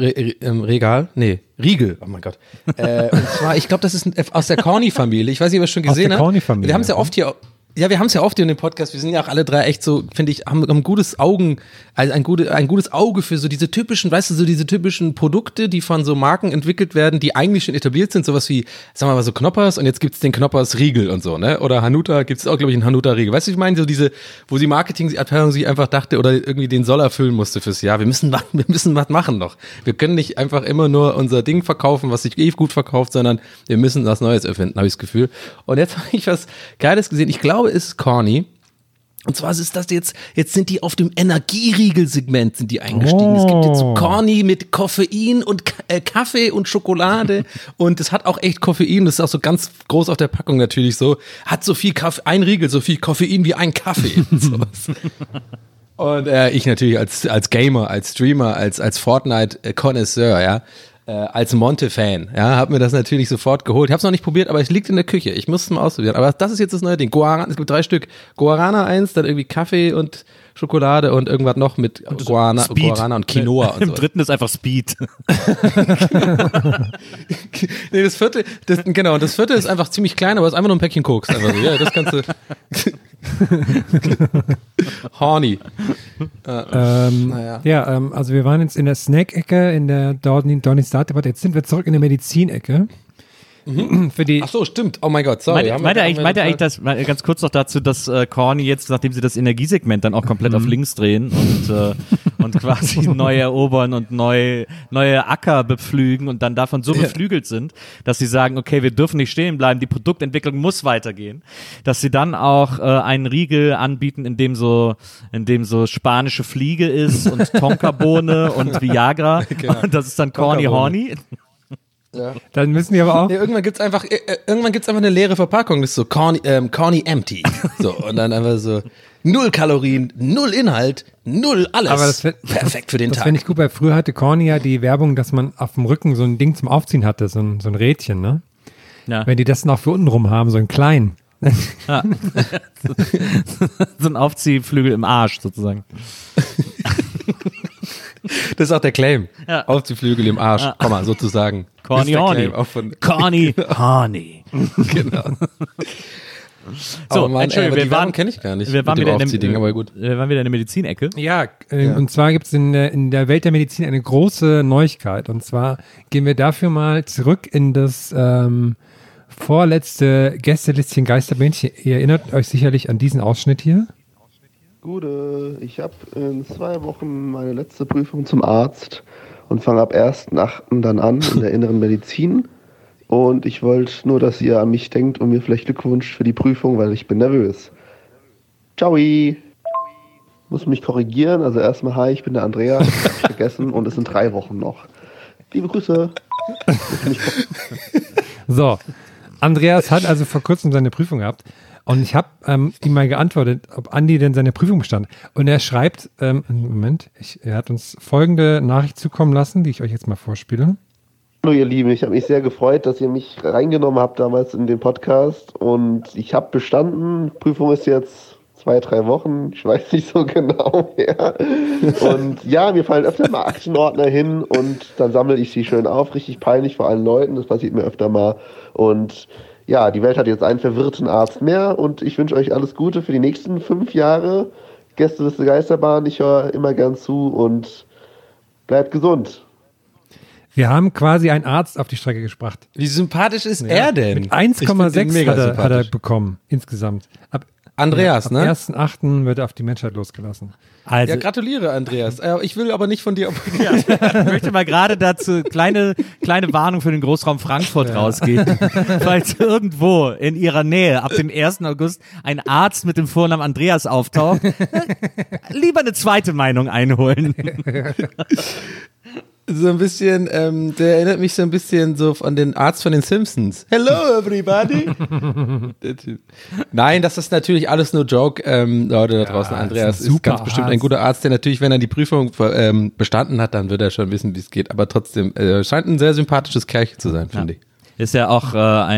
[SPEAKER 2] Riegel. Oh mein Gott. Und zwar, ich glaube, das ist aus der Corny-Familie. Ich weiß nicht, ob ihr es schon gesehen habt.
[SPEAKER 3] Corny-Familie.
[SPEAKER 2] Wir haben es ja oft hier. Ja, wir haben es ja oft hier in dem Podcast. Wir sind ja auch alle drei echt so, finde ich, haben ein gutes ein gutes Auge für so diese typischen, weißt du, so diese typischen Produkte, die von so Marken entwickelt werden, die eigentlich schon etabliert sind, sowas wie, sagen wir mal so Knoppers, und jetzt gibt's den Knoppers Riegel und so, ne? Oder Hanuta, gibt's auch, glaube ich, einen Hanuta Riegel. Weißt du, ich meine, so diese, wo die Marketingabteilung sich einfach dachte oder irgendwie den Soll erfüllen musste fürs Jahr. Wir müssen was machen noch. Wir können nicht einfach immer nur unser Ding verkaufen, was sich gut verkauft, sondern wir müssen was Neues erfinden, habe ich das Gefühl. Und jetzt habe ich was Geiles gesehen. Ich glaube, es ist Corny. Und zwar ist das jetzt sind die auf dem Energieriegel-Segment sind die eingestiegen. Es gibt jetzt so Corny mit Koffein und Kaffee und Schokolade und es hat auch echt Koffein, das ist auch so ganz groß auf der Packung natürlich so, hat so viel ein Riegel, so viel Koffein wie ein Kaffee. Und ich natürlich als Gamer, als Streamer, als Fortnite-Connoisseur, ja, als Monte-Fan, ja, hab mir das natürlich sofort geholt. Ich hab's noch nicht probiert, aber es liegt in der Küche. Ich muss es mal ausprobieren. Aber das ist jetzt das neue Ding. Guarana, es gibt 3 Stück. Guarana 1, dann irgendwie Kaffee und Schokolade und irgendwas noch mit Guarana und Quinoa und so.
[SPEAKER 1] Im dritten ist einfach Speed.
[SPEAKER 2] Nee, das vierte ist einfach ziemlich klein, aber es ist einfach nur ein Päckchen Koks. Einfach so. Ja, das kannst du. Horny.
[SPEAKER 3] Also wir waren jetzt in der Snack-Ecke, in der Dornis Start-Debatte. Jetzt sind wir zurück in der Medizin-Ecke.
[SPEAKER 2] Ach so, stimmt. Oh mein Gott, sorry.
[SPEAKER 1] Meint er eigentlich das, ganz kurz noch dazu, dass Corny jetzt, nachdem sie das Energiesegment dann auch komplett auf links drehen und quasi neu erobern und neue Acker bepflügen und dann davon so beflügelt sind, dass sie sagen, okay, wir dürfen nicht stehen bleiben, die Produktentwicklung muss weitergehen, dass sie dann auch einen Riegel anbieten, in dem so spanische Fliege ist und Tonkabohne und Viagra, genau. Und das ist dann Corny Horny.
[SPEAKER 2] Ja.
[SPEAKER 3] Dann müssen die aber auch.
[SPEAKER 2] Ja, irgendwann gibt's einfach eine leere Verpackung, das ist so Corny Empty. So, und dann einfach so 0 Kalorien, 0 Inhalt, 0 alles.
[SPEAKER 3] Aber das
[SPEAKER 2] perfekt für den Tag.
[SPEAKER 3] Das finde ich gut, weil früher hatte Corny ja die Werbung, dass man auf dem Rücken so ein Ding zum Aufziehen hatte, so ein Rädchen, ne? Ja. Wenn die das noch für unten rum haben, so einen kleinen.
[SPEAKER 1] Ja. So ein Aufziehflügel im Arsch sozusagen.
[SPEAKER 2] Das ist auch der Claim. Ja. Aufziehflügel im Arsch, Komma, sozusagen.
[SPEAKER 1] Corny Horny. Corny Horny.
[SPEAKER 2] Genau.
[SPEAKER 1] So,
[SPEAKER 2] Mann,
[SPEAKER 1] Entschuldigung,
[SPEAKER 2] die Werbung kenne ich gar nicht.
[SPEAKER 1] Wir waren wieder
[SPEAKER 2] in
[SPEAKER 1] der Medizinecke.
[SPEAKER 3] Ja, und zwar gibt es in der Welt der Medizin eine große Neuigkeit. Und zwar gehen wir dafür mal zurück in das vorletzte Gästelistchen Geisterbändchen. Ihr erinnert euch sicherlich an diesen Ausschnitt hier.
[SPEAKER 6] Gute, ich habe in 2 Wochen meine letzte Prüfung zum Arzt und fange ab 1.8. dann an in der inneren Medizin. Und ich wollte nur, dass ihr an mich denkt und mir vielleicht Glückwunsch für die Prüfung, weil ich bin nervös. Ciao. Muss mich korrigieren, also erstmal hi, ich bin der Andrea, hab ich vergessen und es sind 3 Wochen noch. Liebe Grüße.
[SPEAKER 3] So, Andreas hat also vor kurzem seine Prüfung gehabt. Und ich habe ihm mal geantwortet, ob Andi denn seine Prüfung bestand. Und er schreibt, er hat uns folgende Nachricht zukommen lassen, die ich euch jetzt mal vorspiele.
[SPEAKER 6] Hallo ihr Lieben, ich habe mich sehr gefreut, dass ihr mich reingenommen habt damals in den Podcast. Und ich habe bestanden, Prüfung ist jetzt 2-3 Wochen, ich weiß nicht so genau mehr. Und ja, mir fallen öfter mal Aktenordner hin und dann sammle ich sie schön auf, richtig peinlich vor allen Leuten, das passiert mir öfter mal. Und ja, die Welt hat jetzt einen verwirrten Arzt mehr und ich wünsche euch alles Gute für die nächsten 5 Jahre. Gästeliste Geisterbahn, ich höre immer gern zu und bleibt gesund.
[SPEAKER 3] Wir haben quasi einen Arzt auf die Strecke gebracht.
[SPEAKER 2] Wie sympathisch ist er denn?
[SPEAKER 3] Mit 1,6 hat er bekommen insgesamt.
[SPEAKER 2] Andreas,
[SPEAKER 3] ne? Am 1.8. wird er auf die Menschheit losgelassen.
[SPEAKER 2] Also, ja, gratuliere, Andreas. Ich will aber nicht von dir.
[SPEAKER 1] Ich möchte mal gerade dazu kleine Warnung für den Großraum Frankfurt rausgeben. Falls irgendwo in ihrer Nähe ab dem 1. August ein Arzt mit dem Vornamen Andreas auftaucht, lieber eine zweite Meinung einholen.
[SPEAKER 2] So ein bisschen, der erinnert mich so ein bisschen so an den Arzt von den Simpsons. Hello everybody. Der Typ. Nein, das ist natürlich alles nur Joke. Leute da draußen, Andreas ist ganz bestimmt ein guter Arzt, der natürlich, wenn er die Prüfung bestanden hat, dann wird er schon wissen, wie es geht. Aber trotzdem, scheint ein sehr sympathisches Kerlchen zu sein, finde ich.
[SPEAKER 1] Ist ja auch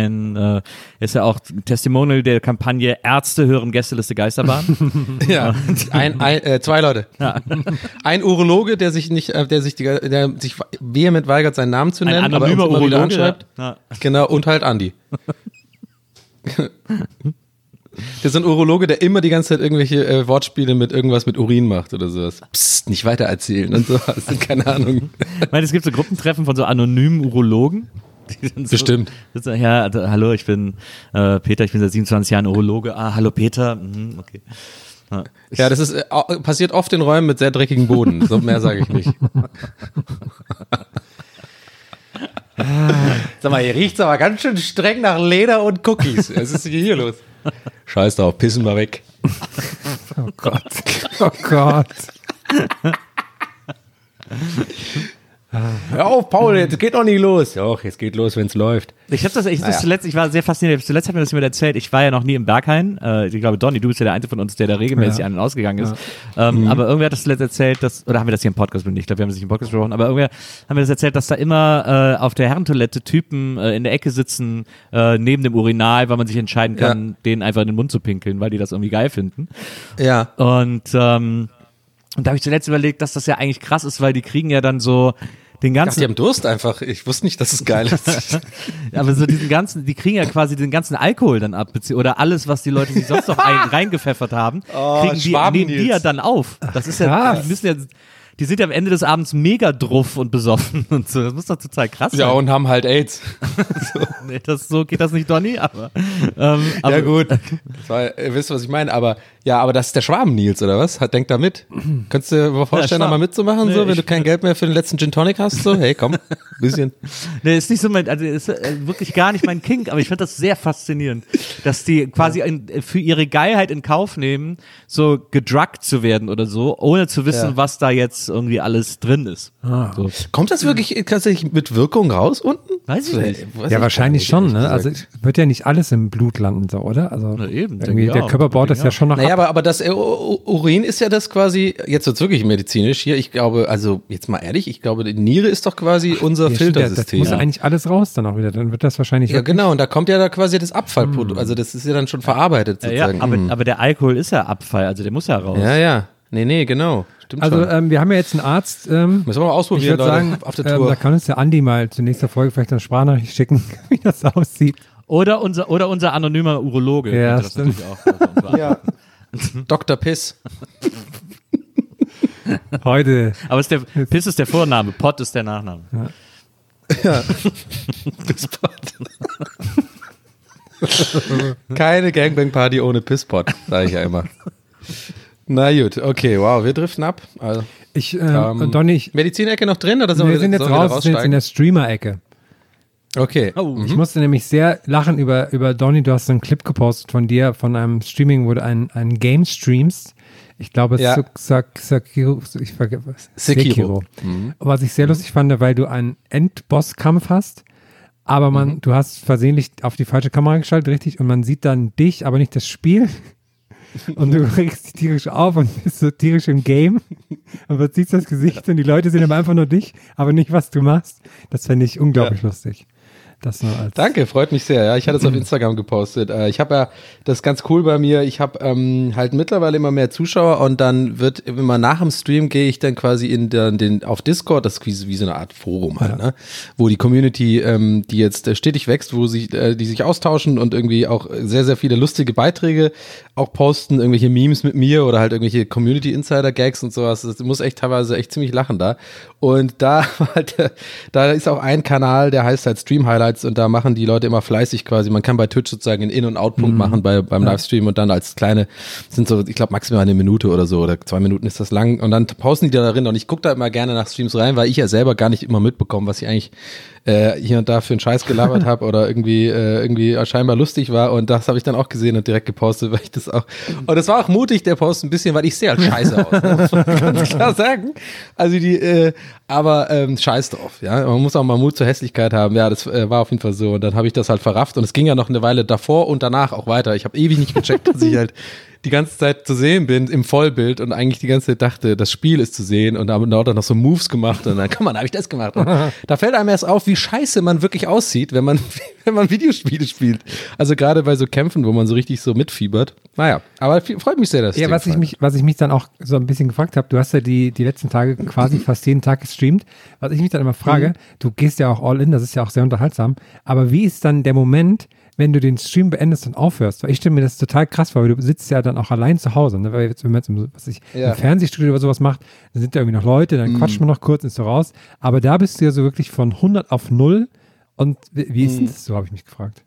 [SPEAKER 1] Testimonial der Kampagne Ärzte hören Gästeliste Geisterbahn.
[SPEAKER 2] Ja, zwei Leute. Ja. Ein Urologe, der sich vehement weigert, seinen Namen zu nennen, aber uns immer wieder anschreibt. Ja. Genau, und halt Andi. Der ist ein Urologe, der immer die ganze Zeit irgendwelche Wortspiele mit irgendwas mit Urin macht oder sowas. Psst, nicht weiter erzählen und so. Das sind keine Ahnung.
[SPEAKER 1] Ich meine, es gibt so Gruppentreffen von so anonymen Urologen.
[SPEAKER 2] Bestimmt.
[SPEAKER 1] So, ja, hallo, ich bin Peter, ich bin seit 27 Jahren Urologe. Ah, hallo Peter. Okay.
[SPEAKER 2] Ja, das ist passiert oft in Räumen mit sehr dreckigem Boden. So mehr sage ich nicht. Sag mal, hier riecht's aber ganz schön streng nach Leder und Cookies. Was ist denn hier los? Scheiß drauf, pissen wir weg.
[SPEAKER 3] Oh Gott. Oh Gott.
[SPEAKER 2] Hör auf, Paul, jetzt geht noch nicht los. Doch, jetzt geht los, wenn es läuft.
[SPEAKER 1] Ich war sehr fasziniert. Zuletzt hat mir das jemand erzählt. Ich war ja noch nie im Berghain. Ich glaube, Donny, du bist ja der Einzige von uns, der da regelmäßig ein- und ausgegangen ist. Ja. Aber irgendwer hat das zuletzt erzählt, oder haben wir das hier im Podcast besprochen? Ich glaube, wir haben es nicht im Podcast besprochen, aber irgendwer haben wir das erzählt, dass da immer auf der Herrentoilette Typen in der Ecke sitzen, neben dem Urinal, weil man sich entscheiden kann, denen einfach in den Mund zu pinkeln, weil die das irgendwie geil finden.
[SPEAKER 2] Ja.
[SPEAKER 1] Und da habe ich zuletzt überlegt, dass das ja eigentlich krass ist, weil die kriegen ja dann so den ganzen.
[SPEAKER 2] Die haben Durst einfach. Ich wusste nicht, dass es geil ist.
[SPEAKER 1] Aber so die kriegen ja quasi den ganzen Alkohol dann ab, oder alles, was die Leute sich sonst noch reingepfeffert haben, nehmen die ja dann auf. Das ist ja, die sind ja am Ende des Abends mega druff und besoffen und so. Das muss doch total krass sein.
[SPEAKER 2] Ja, und haben halt AIDS.
[SPEAKER 1] So. Nee, so geht das nicht, Donny, aber
[SPEAKER 2] ja gut, ihr wisst, was ich meine, aber das ist der Schwaben-Nils, oder was? Denkt da mit. Könntest du dir mal vorstellen, da mal mitzumachen, so, wenn du kein Geld mehr für den letzten Gin Tonic hast, so, hey, komm, bisschen.
[SPEAKER 1] Nee, ist nicht so ist wirklich gar nicht mein Kink, aber ich finde das sehr faszinierend, dass die quasi für ihre Geilheit in Kauf nehmen, so gedruckt zu werden oder so, ohne zu wissen, was da jetzt irgendwie alles drin ist. So.
[SPEAKER 2] Kommt das wirklich tatsächlich mit Wirkung raus unten?
[SPEAKER 1] Weiß ich nicht.
[SPEAKER 3] Ja, wahrscheinlich schon, ne? Also wird ja nicht alles im Blut landen, so, oder? Also
[SPEAKER 1] eben,
[SPEAKER 3] irgendwie der Körper baut das ja schon noch ab.
[SPEAKER 2] Naja, aber das Urin ist ja das quasi, jetzt wird's wirklich medizinisch hier, ich glaube, also jetzt mal ehrlich, ich glaube, die Niere ist doch quasi unser Filtersystem.
[SPEAKER 3] Das muss eigentlich alles raus dann auch wieder, dann wird das wahrscheinlich.
[SPEAKER 2] Ja, genau, und da kommt ja da quasi das Abfallprodukt, also das ist ja dann schon verarbeitet sozusagen.
[SPEAKER 1] Ja, aber der Alkohol ist ja Abfall, also der muss ja raus.
[SPEAKER 2] Ja. Nee, genau. Stimmt
[SPEAKER 3] also
[SPEAKER 2] schon.
[SPEAKER 3] Wir haben ja jetzt einen Arzt.
[SPEAKER 2] Müssen wir mal ausprobieren,
[SPEAKER 3] ich würde sagen, auf der Tour. Da kann uns der Andi mal zur nächsten Folge vielleicht eine Sprachnachricht schicken, wie das aussieht.
[SPEAKER 1] Oder unser anonymer Urologe.
[SPEAKER 3] Ja,
[SPEAKER 1] das natürlich auch.
[SPEAKER 2] Ja. Dr. Piss.
[SPEAKER 3] Heute.
[SPEAKER 1] Aber Piss ist der Vorname, Pott ist der Nachname.
[SPEAKER 2] Ja. Pisspot. Keine Gangbang-Party ohne Pisspot, sage ich ja immer. Na gut, okay, wow, wir driften ab. Also,
[SPEAKER 3] Donny,
[SPEAKER 2] Medizinecke noch drin? Oder
[SPEAKER 3] wir sind jetzt raus, wir sind jetzt in der Streamer-Ecke.
[SPEAKER 2] Okay.
[SPEAKER 3] Oh, ich musste nämlich sehr lachen über Donny, du hast so einen Clip gepostet von dir, von einem Streaming, wo du ein Game streamst. Ich glaube, Sekiro. Ich vergesse was. Sekiro. Was ich sehr lustig fand, weil du einen Endbosskampf hast, aber du hast versehentlich auf die falsche Kamera geschaltet, richtig, und man sieht dann dich, aber nicht das Spiel. Und du regst dich tierisch auf und bist so tierisch im Game und verziehst das Gesicht und die Leute sehen aber einfach nur dich, aber nicht, was du machst. Das fände ich unglaublich lustig. Das nur als
[SPEAKER 2] Danke, freut mich sehr. Ja, ich hatte es auf Instagram gepostet. Ich habe ja, das ist ganz cool bei mir, ich habe halt mittlerweile immer mehr Zuschauer und dann wird immer nach dem Stream gehe ich dann quasi auf Discord, das ist wie so eine Art Forum halt, ne? Wo die Community, die jetzt stetig wächst, wo die sich austauschen und irgendwie auch sehr, sehr viele lustige Beiträge auch posten, irgendwelche Memes mit mir oder halt irgendwelche Community-Insider-Gags und sowas. Das muss echt teilweise echt ziemlich lachen da. Und da ist auch ein Kanal, der heißt halt Stream Highlights. Highlights und da machen die Leute immer fleißig quasi. Man kann bei Twitch sozusagen einen In- und Out-Punkt machen beim Livestream und dann als kleine, sind so, ich glaube maximal 1 Minute oder so oder 2 Minuten ist das lang und dann pausen die da darin und ich gucke da immer gerne nach Streams rein, weil ich ja selber gar nicht immer mitbekomme, was ich eigentlich hier und da für einen Scheiß gelabert habe oder irgendwie scheinbar lustig war und das habe ich dann auch gesehen und direkt gepostet, weil ich das auch, und das war auch mutig, der Post ein bisschen, weil ich sehe halt scheiße aus, ne? Muss man ganz klar sagen. Also aber scheiß drauf, ja, man muss auch mal Mut zur Hässlichkeit haben, ja, das war auf jeden Fall so und dann habe ich das halt verrafft und es ging ja noch eine Weile davor und danach auch weiter. Ich habe ewig nicht gecheckt, dass ich halt die ganze Zeit zu sehen bin im Vollbild und eigentlich die ganze Zeit dachte, das Spiel ist zu sehen und dann hat er noch so Moves gemacht und dann, habe ich das gemacht. Und da fällt einem erst auf, wie scheiße man wirklich aussieht, wenn man Videospiele spielt. Also gerade bei so Kämpfen, wo man so richtig so mitfiebert. Naja, aber freut mich sehr, dass
[SPEAKER 3] ja, was ich mich dann auch so ein bisschen gefragt habe, du hast ja die letzten Tage quasi fast jeden Tag gestreamt. Was ich mich dann immer frage, du gehst ja auch all in, das ist ja auch sehr unterhaltsam, aber wie ist dann der Moment, wenn du den Stream beendest und aufhörst? Weil ich stelle mir das total krass vor, weil du sitzt ja dann auch allein zu Hause, ne? Weil jetzt, wenn man jetzt im Fernsehstudio oder sowas macht, dann sind da irgendwie noch Leute, dann quatscht man noch kurz, ist so raus. Aber da bist du ja so wirklich von 100 auf 0. Und wie ist denn das so, habe ich mich gefragt.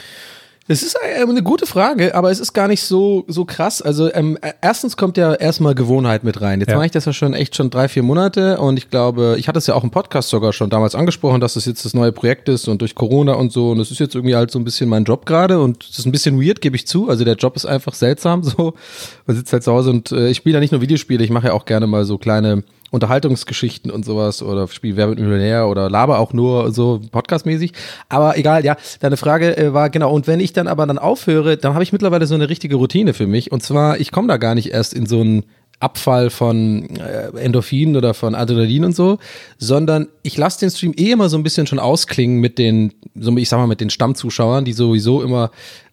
[SPEAKER 2] Es ist eine gute Frage, aber es ist gar nicht so krass. Also erstens kommt ja erstmal Gewohnheit mit rein. Jetzt mache ich das ja schon 3-4 Monate und ich glaube, ich hatte es ja auch im Podcast sogar schon damals angesprochen, dass das jetzt das neue Projekt ist und durch Corona und so und es ist jetzt irgendwie halt so ein bisschen mein Job gerade und es ist ein bisschen weird, gebe ich zu. Also der Job ist einfach seltsam so. Man sitzt halt zu Hause und ich spiele ja nicht nur Videospiele, ich mache ja auch gerne mal so kleine Unterhaltungsgeschichten und sowas oder spiel Wer wird Millionär oder laber auch nur so podcastmäßig. Aber egal, ja, deine Frage war genau. Und wenn ich dann aber aufhöre, dann habe ich mittlerweile so eine richtige Routine für mich. Und zwar, ich komme da gar nicht erst in so einen Abfall von Endorphinen oder von Adrenalin und so, sondern ich lasse den Stream immer so ein bisschen schon ausklingen mit den, so ich sag mal, mit den Stammzuschauern, die sowieso immer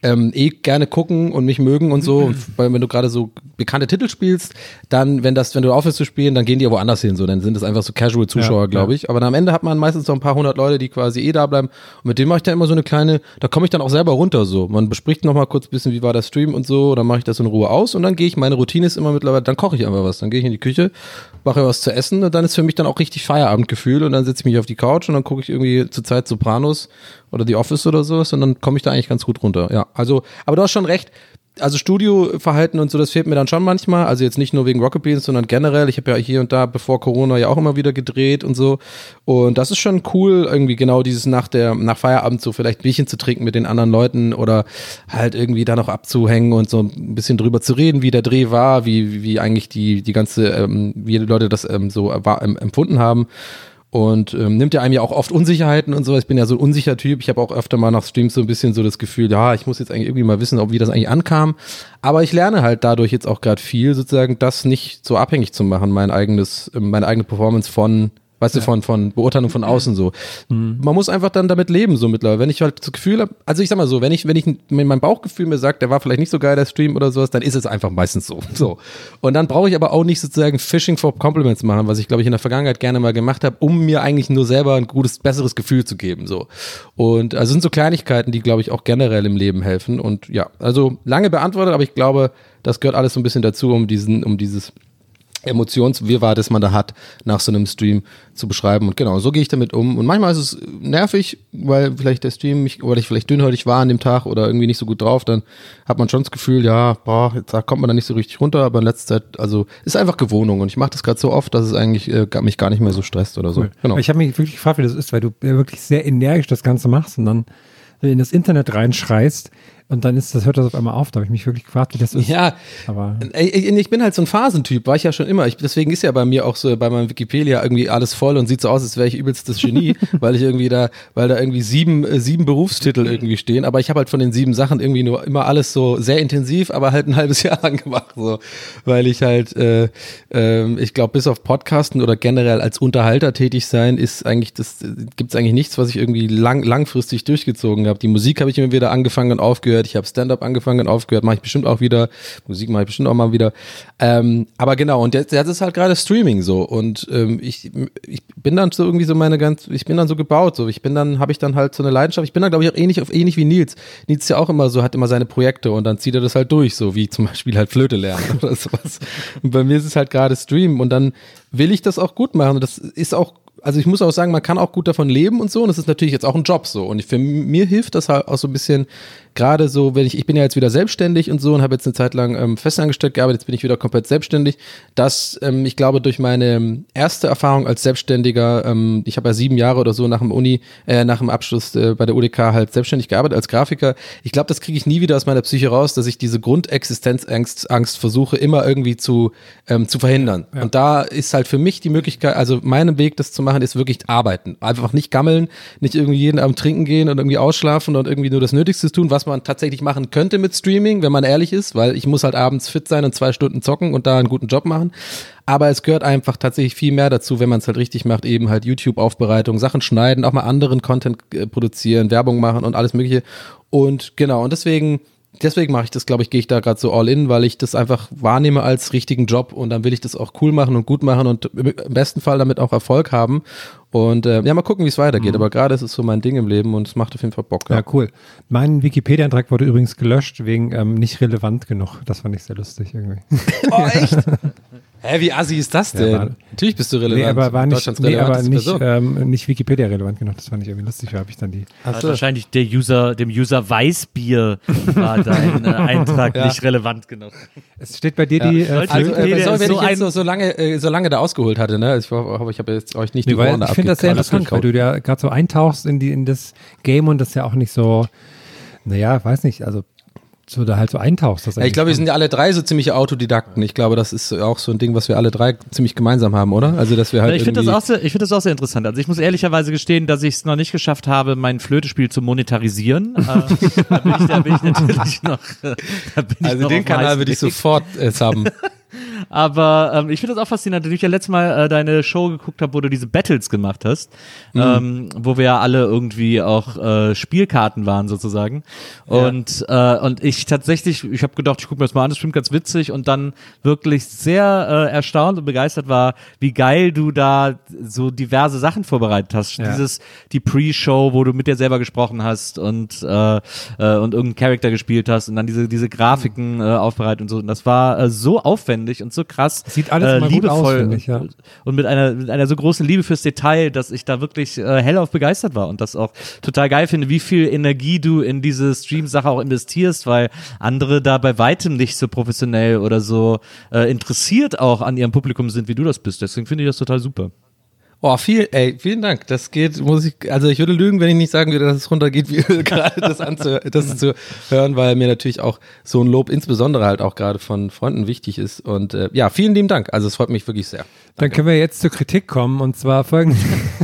[SPEAKER 2] gerne gucken und mich mögen und so. Und weil wenn du gerade so bekannte Titel spielst, dann, wenn du aufhörst zu spielen, dann gehen die ja woanders hin, so, dann sind das einfach so Casual-Zuschauer, glaube ich. Aber am Ende hat man meistens noch ein paar hundert Leute, die quasi da bleiben. Und mit denen mache ich dann immer so eine kleine, da komme ich dann auch selber runter, so. Man bespricht noch mal kurz ein bisschen, wie war der Stream und so, dann mache ich das in Ruhe aus und dann gehe ich, meine Routine ist immer mittlerweile, dann koche ich einfach was, dann gehe ich in die Küche, mache was zu essen und dann ist für mich dann auch richtig Feierabendgefühl und dann setze ich mich auf die Couch und dann gucke ich irgendwie zur Zeit Sopranos oder The Office oder sowas und dann komme ich da eigentlich ganz gut runter, ja. Also, aber du hast schon recht, also Studioverhalten und so, das fehlt mir dann schon manchmal, also jetzt nicht nur wegen Rocket Beans, sondern generell, ich habe ja hier und da bevor Corona ja auch immer wieder gedreht und so und das ist schon cool, irgendwie genau dieses nach Feierabend so vielleicht ein Bierchen zu trinken mit den anderen Leuten oder halt irgendwie da noch abzuhängen und so ein bisschen drüber zu reden, wie der Dreh war, wie eigentlich die ganze, wie die Leute das empfunden haben. Und nimmt ja einem ja auch oft Unsicherheiten und so. Ich bin ja so ein unsicher Typ. Ich habe auch öfter mal nach Streams so ein bisschen so das Gefühl, ja, ich muss jetzt eigentlich irgendwie mal wissen, wie das eigentlich ankam. Aber ich lerne halt dadurch jetzt auch gerade viel, sozusagen das nicht so abhängig zu machen, meine eigene Performance von, weißt du, von Beurteilung von außen so. Man muss einfach dann damit leben, so mittlerweile. Wenn ich halt das Gefühl habe, also ich sag mal so, wenn mein Bauchgefühl mir sagt, der war vielleicht nicht so geil, der Stream oder sowas, dann ist es einfach meistens so. Und dann brauche ich aber auch nicht sozusagen Fishing for Compliments machen, was ich, glaube ich, in der Vergangenheit gerne mal gemacht habe, um mir eigentlich nur selber ein gutes, besseres Gefühl zu geben, so. Und also sind so Kleinigkeiten, die, glaube ich, auch generell im Leben helfen. Und ja, also lange beantwortet, aber ich glaube, das gehört alles so ein bisschen dazu, um dieses Emotionswirrwarr, das man da hat, nach so einem Stream zu beschreiben. Und genau, so gehe ich damit um. Und manchmal ist es nervig, weil vielleicht der Stream oder ich vielleicht dünnhäutig war an dem Tag oder irgendwie nicht so gut drauf, dann hat man schon das Gefühl, jetzt kommt man da nicht so richtig runter, aber in letzter Zeit, also ist einfach Gewohnung und ich mache das gerade so oft, dass es eigentlich mich gar nicht mehr so stresst oder so.
[SPEAKER 3] Cool.
[SPEAKER 2] Genau.
[SPEAKER 3] Ich habe mich wirklich gefragt, wie das ist, weil du wirklich sehr energisch das Ganze machst und dann in das Internet reinschreist und dann hört das auf einmal auf. Da habe ich mich wirklich gefragt, wie das ist.
[SPEAKER 2] Ja, aber ich bin halt so ein Phasentyp, war ich ja schon immer. Deswegen ist ja bei mir auch so, bei meinem Wikipedia irgendwie alles voll und sieht so aus, als wäre ich übelst das Genie, weil da irgendwie sieben Berufstitel irgendwie stehen. Aber ich habe halt von den 7 Sachen irgendwie nur immer alles so sehr intensiv, aber halt ein halbes Jahr lang gemacht, so, weil ich halt, ich glaube, bis auf Podcasten oder generell als Unterhalter tätig sein, gibt's eigentlich nichts, was ich irgendwie langfristig durchgezogen habe. Die Musik habe ich immer wieder angefangen und aufgehört. Ich habe Stand-up angefangen und aufgehört, mache ich bestimmt auch wieder. Musik mache ich bestimmt auch mal wieder. Aber genau, und jetzt ist halt gerade Streaming so. Und ich bin dann so irgendwie so ich bin dann so gebaut. So. Habe ich dann halt so eine Leidenschaft. Ich bin dann, glaube ich, auch ähnlich wie Nils. Nils ist ja auch immer so, hat immer seine Projekte und dann zieht er das halt durch, so wie zum Beispiel halt Flöte lernen oder sowas. Und bei mir ist es halt gerade Streamen und dann will ich das auch gut machen. Das ist auch also ich muss auch sagen, man kann auch gut davon leben und so, und das ist natürlich jetzt auch ein Job so, und für mir hilft das halt auch so ein bisschen, gerade so, wenn ich bin ja jetzt wieder selbstständig und so und habe jetzt eine Zeit lang festangestellt gearbeitet, jetzt bin ich wieder komplett selbstständig, dass ich glaube, durch meine erste Erfahrung als Selbstständiger, ich habe ja 7 Jahre oder so nach dem Abschluss bei der UDK halt selbstständig gearbeitet als Grafiker, ich glaube, das kriege ich nie wieder aus meiner Psyche raus, dass ich diese Grundexistenzangst versuche, immer irgendwie zu verhindern. Ja. Und da ist halt für mich die Möglichkeit, also mein Weg, das zu machen, ist wirklich arbeiten. Einfach nicht gammeln, nicht irgendwie jeden Abend trinken gehen und irgendwie ausschlafen und irgendwie nur das Nötigste tun, was man tatsächlich machen könnte mit Streaming, wenn man ehrlich ist, weil ich muss halt abends fit sein und 2 Stunden zocken und da einen guten Job machen. Aber es gehört einfach tatsächlich viel mehr dazu, wenn man es halt richtig macht, eben halt YouTube-Aufbereitung, Sachen schneiden, auch mal anderen Content produzieren, Werbung machen und alles Mögliche. Und genau, und deswegen mache ich das, glaube ich, gehe ich da gerade so all in, weil ich das einfach wahrnehme als richtigen Job, und dann will ich das auch cool machen und gut machen und im besten Fall damit auch Erfolg haben. Und mal gucken, wie es weitergeht. Aber gerade ist es so mein Ding im Leben und es macht auf jeden Fall Bock.
[SPEAKER 3] Ja, cool. Mein Wikipedia-Eintrag wurde übrigens gelöscht wegen nicht relevant genug. Das fand ich sehr lustig irgendwie.
[SPEAKER 2] Oh, echt? Hä, wie assi ist das denn?
[SPEAKER 3] Ja,
[SPEAKER 2] natürlich bist du relevant.
[SPEAKER 3] Nee, aber nicht Wikipedia relevant genug. Das fand ich irgendwie lustig. Da habe ich dann die.
[SPEAKER 1] Wahrscheinlich dem User Weißbier war dein Eintrag nicht relevant genug.
[SPEAKER 3] Es steht bei dir die.
[SPEAKER 2] Wenn ich jetzt so lange da ausgeholt hatte, ne? Ich hoffe, ich habe jetzt euch nicht die Worte
[SPEAKER 3] Ich finde das sehr interessant, weil du ja gerade so eintauchst in das Game und das ja auch nicht so, naja, weiß nicht, also so da halt so eintauchst. Das
[SPEAKER 2] ich glaube, wir sind ja alle 3 so ziemliche Autodidakten. Ich glaube, das ist auch so ein Ding, was wir alle 3 ziemlich gemeinsam haben, oder? Also, dass wir halt
[SPEAKER 1] ich finde das auch sehr interessant. Also ich muss ehrlicherweise gestehen, dass ich es noch nicht geschafft habe, mein Flötespiel zu monetarisieren. Da bin ich natürlich noch.
[SPEAKER 2] Den Kanal würde ich sofort haben.
[SPEAKER 1] Aber ich finde das auch faszinierend, dass ich ja letztes Mal deine Show geguckt habe, wo du diese Battles gemacht hast, wo wir ja alle irgendwie auch Spielkarten waren sozusagen. Und ich tatsächlich, ich habe gedacht, ich gucke mir das mal an, das stimmt ganz witzig, und dann wirklich sehr erstaunt und begeistert war, wie geil du da so diverse Sachen vorbereitet hast. Ja. Die Pre-Show, wo du mit dir selber gesprochen hast und irgendeinen Charakter gespielt hast und dann diese Grafiken aufbereitet und so. Und das war so aufwendig und so krass,
[SPEAKER 3] sieht alles mal
[SPEAKER 1] liebevoll
[SPEAKER 3] gut aus, finde ich, ja.
[SPEAKER 1] Und mit einer so großen Liebe fürs Detail, dass ich da wirklich hellauf begeistert war und das auch total geil finde, wie viel Energie du in diese Stream-Sache auch investierst, weil andere da bei weitem nicht so professionell oder so interessiert auch an ihrem Publikum sind, wie du das bist. Deswegen finde ich das total super.
[SPEAKER 2] Oh, vielen Dank. Das geht, ich würde lügen, wenn ich nicht sagen würde, dass es runtergeht, wie gerade das zu hören, weil mir natürlich auch so ein Lob insbesondere halt auch gerade von Freunden wichtig ist. Und vielen lieben Dank. Also es freut mich wirklich sehr.
[SPEAKER 3] Dann können wir jetzt zur Kritik kommen, und zwar folgendes.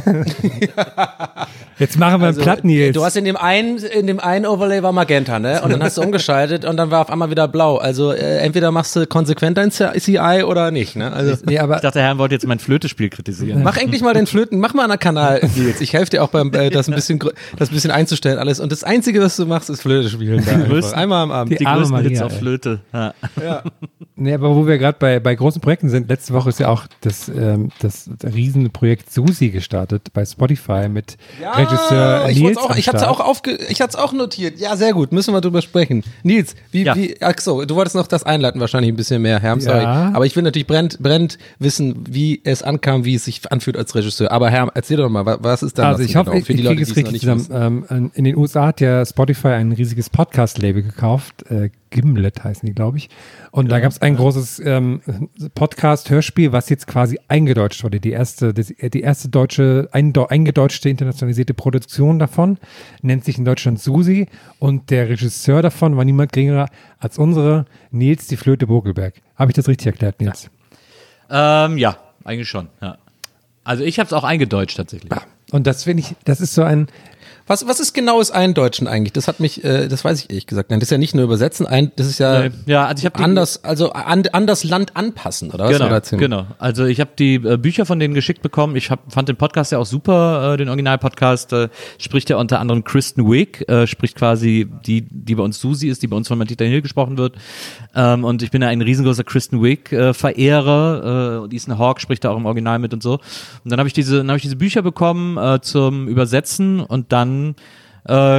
[SPEAKER 3] Jetzt machen wir einen Platten jetzt.
[SPEAKER 2] Du hast in dem einen Overlay war Magenta, ne? Und dann hast du umgeschaltet und dann war auf einmal wieder blau. Also entweder machst du konsequent dein CI oder nicht, ne? Also,
[SPEAKER 1] ich dachte, Herr wollte jetzt mein Flötespiel kritisieren.
[SPEAKER 2] Mach endlich mal den Flöten, mach mal einen Kanal, Nils. Ich helfe dir auch beim das ein bisschen einzustellen alles. Und das Einzige, was du machst, ist Flöte spielen. Einmal am Abend.
[SPEAKER 1] Die größten Hits auf Flöte.
[SPEAKER 2] Ja.
[SPEAKER 3] Nee, aber wo wir gerade bei großen Projekten sind, letzte Woche ist ja auch das Riesenprojekt Susi gestartet bei Spotify mit Regisseur Nils.
[SPEAKER 2] Ich hatte es auch notiert. Ja, sehr gut. Müssen wir drüber sprechen. Nils, du wolltest noch das einleiten, wahrscheinlich ein bisschen mehr, Herm, sorry. Aber ich will natürlich brennend wissen, wie es ankam, wie es sich anfühlt als Regisseur. Aber Herm, erzähl doch mal, was ist da?
[SPEAKER 3] Also ich hoffe, ich kriege es richtig zusammen. In den USA hat ja Spotify ein riesiges Podcast-Label gekauft. Gimlet heißen die, glaube ich. Und da gab es ein großes Podcast-Hörspiel, was jetzt quasi eingedeutscht wurde. Die erste eingedeutschte internationalisierte Produktion davon nennt sich in Deutschland Susi, und der Regisseur davon war niemand geringerer als unsere Nils die Flöte Bogelberg. Habe ich das richtig erklärt, Nils?
[SPEAKER 1] Ja, eigentlich schon. Ja. Also ich habe es auch eingedeutscht tatsächlich.
[SPEAKER 3] Und das finde ich, das ist so ein...
[SPEAKER 2] Was ist genaues Eindeutschen eigentlich? Das hat mich, das weiß ich ehrlich gesagt. Nein, das ist ja nicht nur übersetzen, das ist ja,
[SPEAKER 1] also ich habe
[SPEAKER 2] an das Land anpassen, oder was?
[SPEAKER 1] Genau. Also ich habe die Bücher von denen geschickt bekommen. Ich fand den Podcast ja auch super, den Original-Podcast. Spricht ja unter anderem Kristen Wiig, spricht quasi die bei uns Susi ist, die bei uns von Dieter Hill gesprochen wird. Und ich bin ja ein riesengroßer Kristen Wiig-Verehrer. Und Ethan Hawke spricht da auch im Original mit und so. Und dann habe ich diese Bücher bekommen zum Übersetzen, und dann ging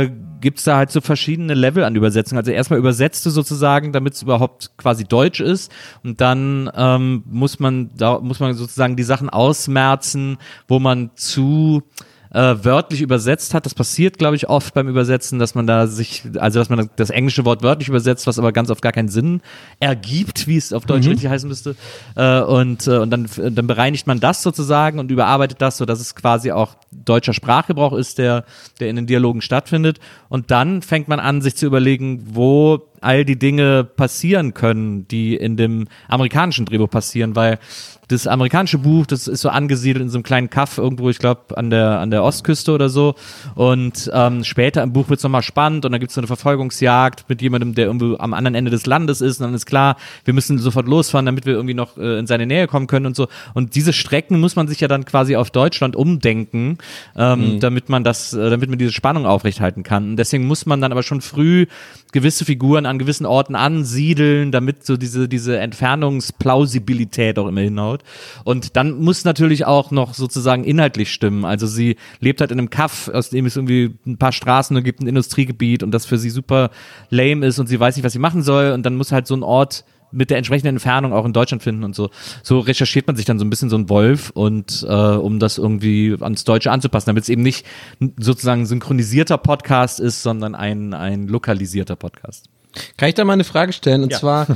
[SPEAKER 1] gibt's da halt so verschiedene Level an Übersetzung. Also erstmal übersetzt du sozusagen, damit es überhaupt quasi Deutsch ist, und dann muss man sozusagen die Sachen ausmerzen, wo man zu wörtlich übersetzt hat. Das passiert, glaube ich, oft beim Übersetzen, dass man dass man das englische Wort wörtlich übersetzt, was aber ganz oft gar keinen Sinn ergibt, wie es auf Deutsch richtig heißen müsste. Und dann bereinigt man das sozusagen und überarbeitet das, sodass es quasi auch deutscher Sprachgebrauch ist, der in den Dialogen stattfindet. Und dann fängt man an, sich zu überlegen, wo all die Dinge passieren können, die in dem amerikanischen Drehbuch passieren, weil das amerikanische Buch, das ist so angesiedelt in so einem kleinen Kaff irgendwo, ich glaube an der Ostküste oder so, und später im Buch wird es nochmal spannend und dann gibt es so eine Verfolgungsjagd mit jemandem, der irgendwo am anderen Ende des Landes ist, und dann ist klar, wir müssen sofort losfahren, damit wir irgendwie noch in seine Nähe kommen können und so, und diese Strecken muss man sich ja dann quasi auf Deutschland umdenken, damit man diese Spannung aufrechthalten kann, und deswegen muss man dann aber schon früh gewisse Figuren an gewissen Orten ansiedeln, damit so diese Entfernungsplausibilität auch immer hinhaut. Und dann muss natürlich auch noch sozusagen inhaltlich stimmen. Also sie lebt halt in einem Kaff, aus dem es irgendwie ein paar Straßen gibt, ein Industriegebiet, und das für sie super lame ist und sie weiß nicht, was sie machen soll, und dann muss halt so ein Ort mit der entsprechenden Entfernung auch in Deutschland finden und so. So recherchiert man sich dann so ein bisschen so einen Wolf, und um das irgendwie ans Deutsche anzupassen, damit es eben nicht sozusagen ein synchronisierter Podcast ist, sondern ein lokalisierter Podcast.
[SPEAKER 2] Kann ich da mal eine Frage stellen? Und zwar,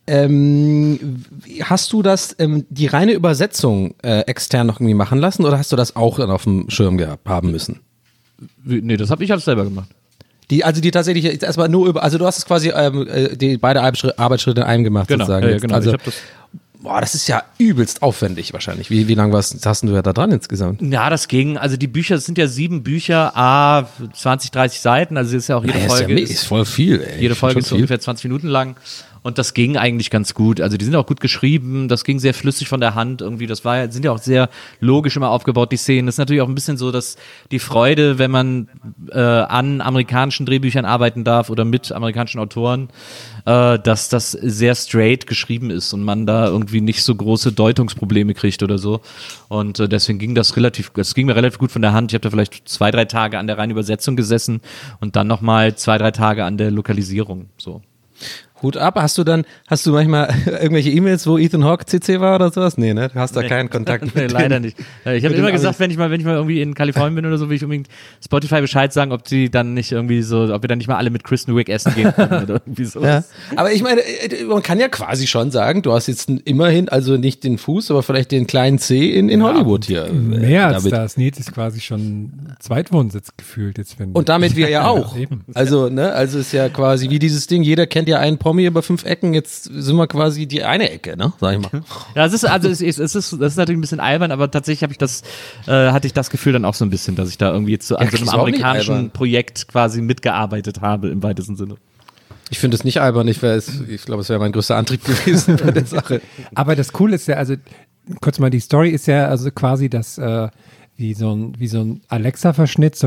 [SPEAKER 2] hast du die reine Übersetzung extern noch irgendwie machen lassen, oder hast du das auch dann auf dem Schirm haben müssen?
[SPEAKER 1] Nee, das habe ich alles selber gemacht.
[SPEAKER 2] Die tatsächlich jetzt erstmal nur also du hast es quasi die beide Arbeitsschritte in einem gemacht,
[SPEAKER 1] genau,
[SPEAKER 2] sozusagen.
[SPEAKER 1] Ja, genau.
[SPEAKER 2] Also,
[SPEAKER 1] ich hab das
[SPEAKER 2] das ist ja übelst aufwendig wahrscheinlich. Wie lange hast du da dran insgesamt?
[SPEAKER 1] Ja, das ging. Also die Bücher, das sind ja 7 Bücher, 20, 30 Seiten. Also ist ja auch jede Folge.
[SPEAKER 2] Ist voll viel, ey.
[SPEAKER 1] Jede Folge ist so ungefähr 20 Minuten lang. Und das ging eigentlich ganz gut. Also die sind auch gut geschrieben, das ging sehr flüssig von der Hand irgendwie. Sind ja auch sehr logisch immer aufgebaut, die Szenen. Das ist natürlich auch ein bisschen so, dass die Freude, wenn man an amerikanischen Drehbüchern arbeiten darf oder mit amerikanischen Autoren, dass das sehr straight geschrieben ist und man da irgendwie nicht so große Deutungsprobleme kriegt oder so. Und deswegen ging das ging mir relativ gut von der Hand. Ich habe da vielleicht 2, 3 Tage an der reinen Übersetzung gesessen und dann nochmal 2, 3 Tage an der Lokalisierung. So.
[SPEAKER 2] Hut ab. Hast du manchmal irgendwelche E-Mails, wo Ethan Hawke CC war oder sowas? Nee, ne? Du hast da keinen Kontakt mit
[SPEAKER 1] leider nicht. Ich habe immer gesagt, wenn ich mal irgendwie in Kalifornien bin oder so, will ich unbedingt Spotify Bescheid sagen, ob wir dann nicht mal alle mit Kristen Wiig essen gehen können oder irgendwie so.
[SPEAKER 2] Ja. Aber ich meine, man kann ja quasi schon sagen, du hast jetzt immerhin, also nicht den Fuß, aber vielleicht den kleinen C in Hollywood hier.
[SPEAKER 3] Mehr als das. Nils ist quasi schon Zweitwohnsitz gefühlt jetzt.
[SPEAKER 2] Und damit wir ja auch.
[SPEAKER 3] Eben.
[SPEAKER 2] Also ist ja quasi wie dieses Ding, jeder kennt ja einen Promi über 5 Ecken, jetzt sind wir quasi die eine Ecke, ne? Sag ich mal.
[SPEAKER 1] Ja, das ist natürlich ein bisschen albern, aber tatsächlich hatte ich das Gefühl dann auch so ein bisschen, dass ich da irgendwie jetzt so an so einem amerikanischen Projekt quasi mitgearbeitet habe im weitesten Sinne.
[SPEAKER 2] Ich finde es nicht albern, ich glaube, es wäre mein größter Antrieb gewesen bei der Sache.
[SPEAKER 3] Aber das Coole ist ja, also kurz mal, die Story ist ja also quasi das wie so ein Alexa-Verschnitt,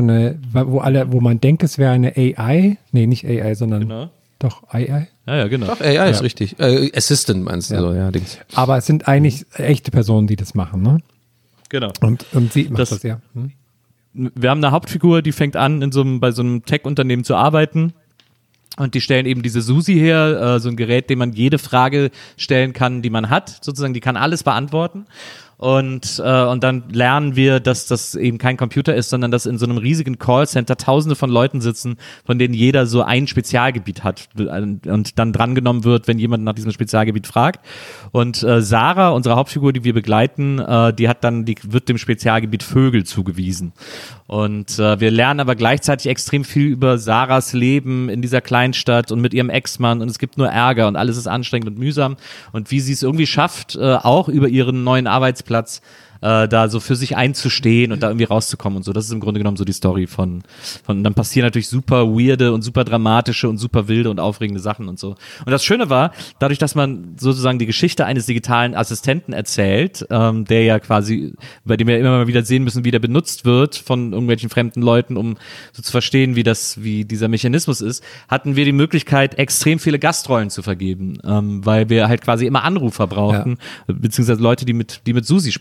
[SPEAKER 3] wo man denkt, es wäre eine AI. Nee, nicht AI, sondern
[SPEAKER 1] genau.
[SPEAKER 3] Doch, AI?
[SPEAKER 1] Ja, genau.
[SPEAKER 2] Doch, AI ist richtig. Assistant meinst du so, ja, Dings.
[SPEAKER 3] Aber es sind eigentlich echte Personen, die das machen, ne?
[SPEAKER 1] Genau.
[SPEAKER 3] Und sie macht das ja.
[SPEAKER 1] Wir haben eine Hauptfigur, die fängt an, bei so einem Tech-Unternehmen zu arbeiten. Und die stellen eben diese Susi her, so ein Gerät, dem man jede Frage stellen kann, die man hat. Sozusagen, die kann alles beantworten. Und dann lernen wir, dass das eben kein Computer ist, sondern dass in so einem riesigen Callcenter Tausende von Leuten sitzen, von denen jeder so ein Spezialgebiet hat und dann drangenommen wird, wenn jemand nach diesem Spezialgebiet fragt. Und Sarah, unsere Hauptfigur, die wir begleiten, wird dem Spezialgebiet Vögel zugewiesen. Und wir lernen aber gleichzeitig extrem viel über Sarahs Leben in dieser Kleinstadt und mit ihrem Ex-Mann, und es gibt nur Ärger und alles ist anstrengend und mühsam, und wie sie es irgendwie schafft, auch über ihren neuen Arbeitsplatz da so für sich einzustehen und da irgendwie rauszukommen und so. Das ist im Grunde genommen so die Story von dann passieren natürlich super weirde und super dramatische und super wilde und aufregende Sachen und so. Und das Schöne war, dadurch, dass man sozusagen die Geschichte eines digitalen Assistenten erzählt, der ja quasi, bei dem wir immer mal wieder sehen müssen, wie der benutzt wird von irgendwelchen fremden Leuten, um so zu verstehen, wie dieser Mechanismus ist, hatten wir die Möglichkeit, extrem viele Gastrollen zu vergeben, weil wir halt quasi immer Anrufer brauchten, beziehungsweise Leute, die mit Susi sprechen oder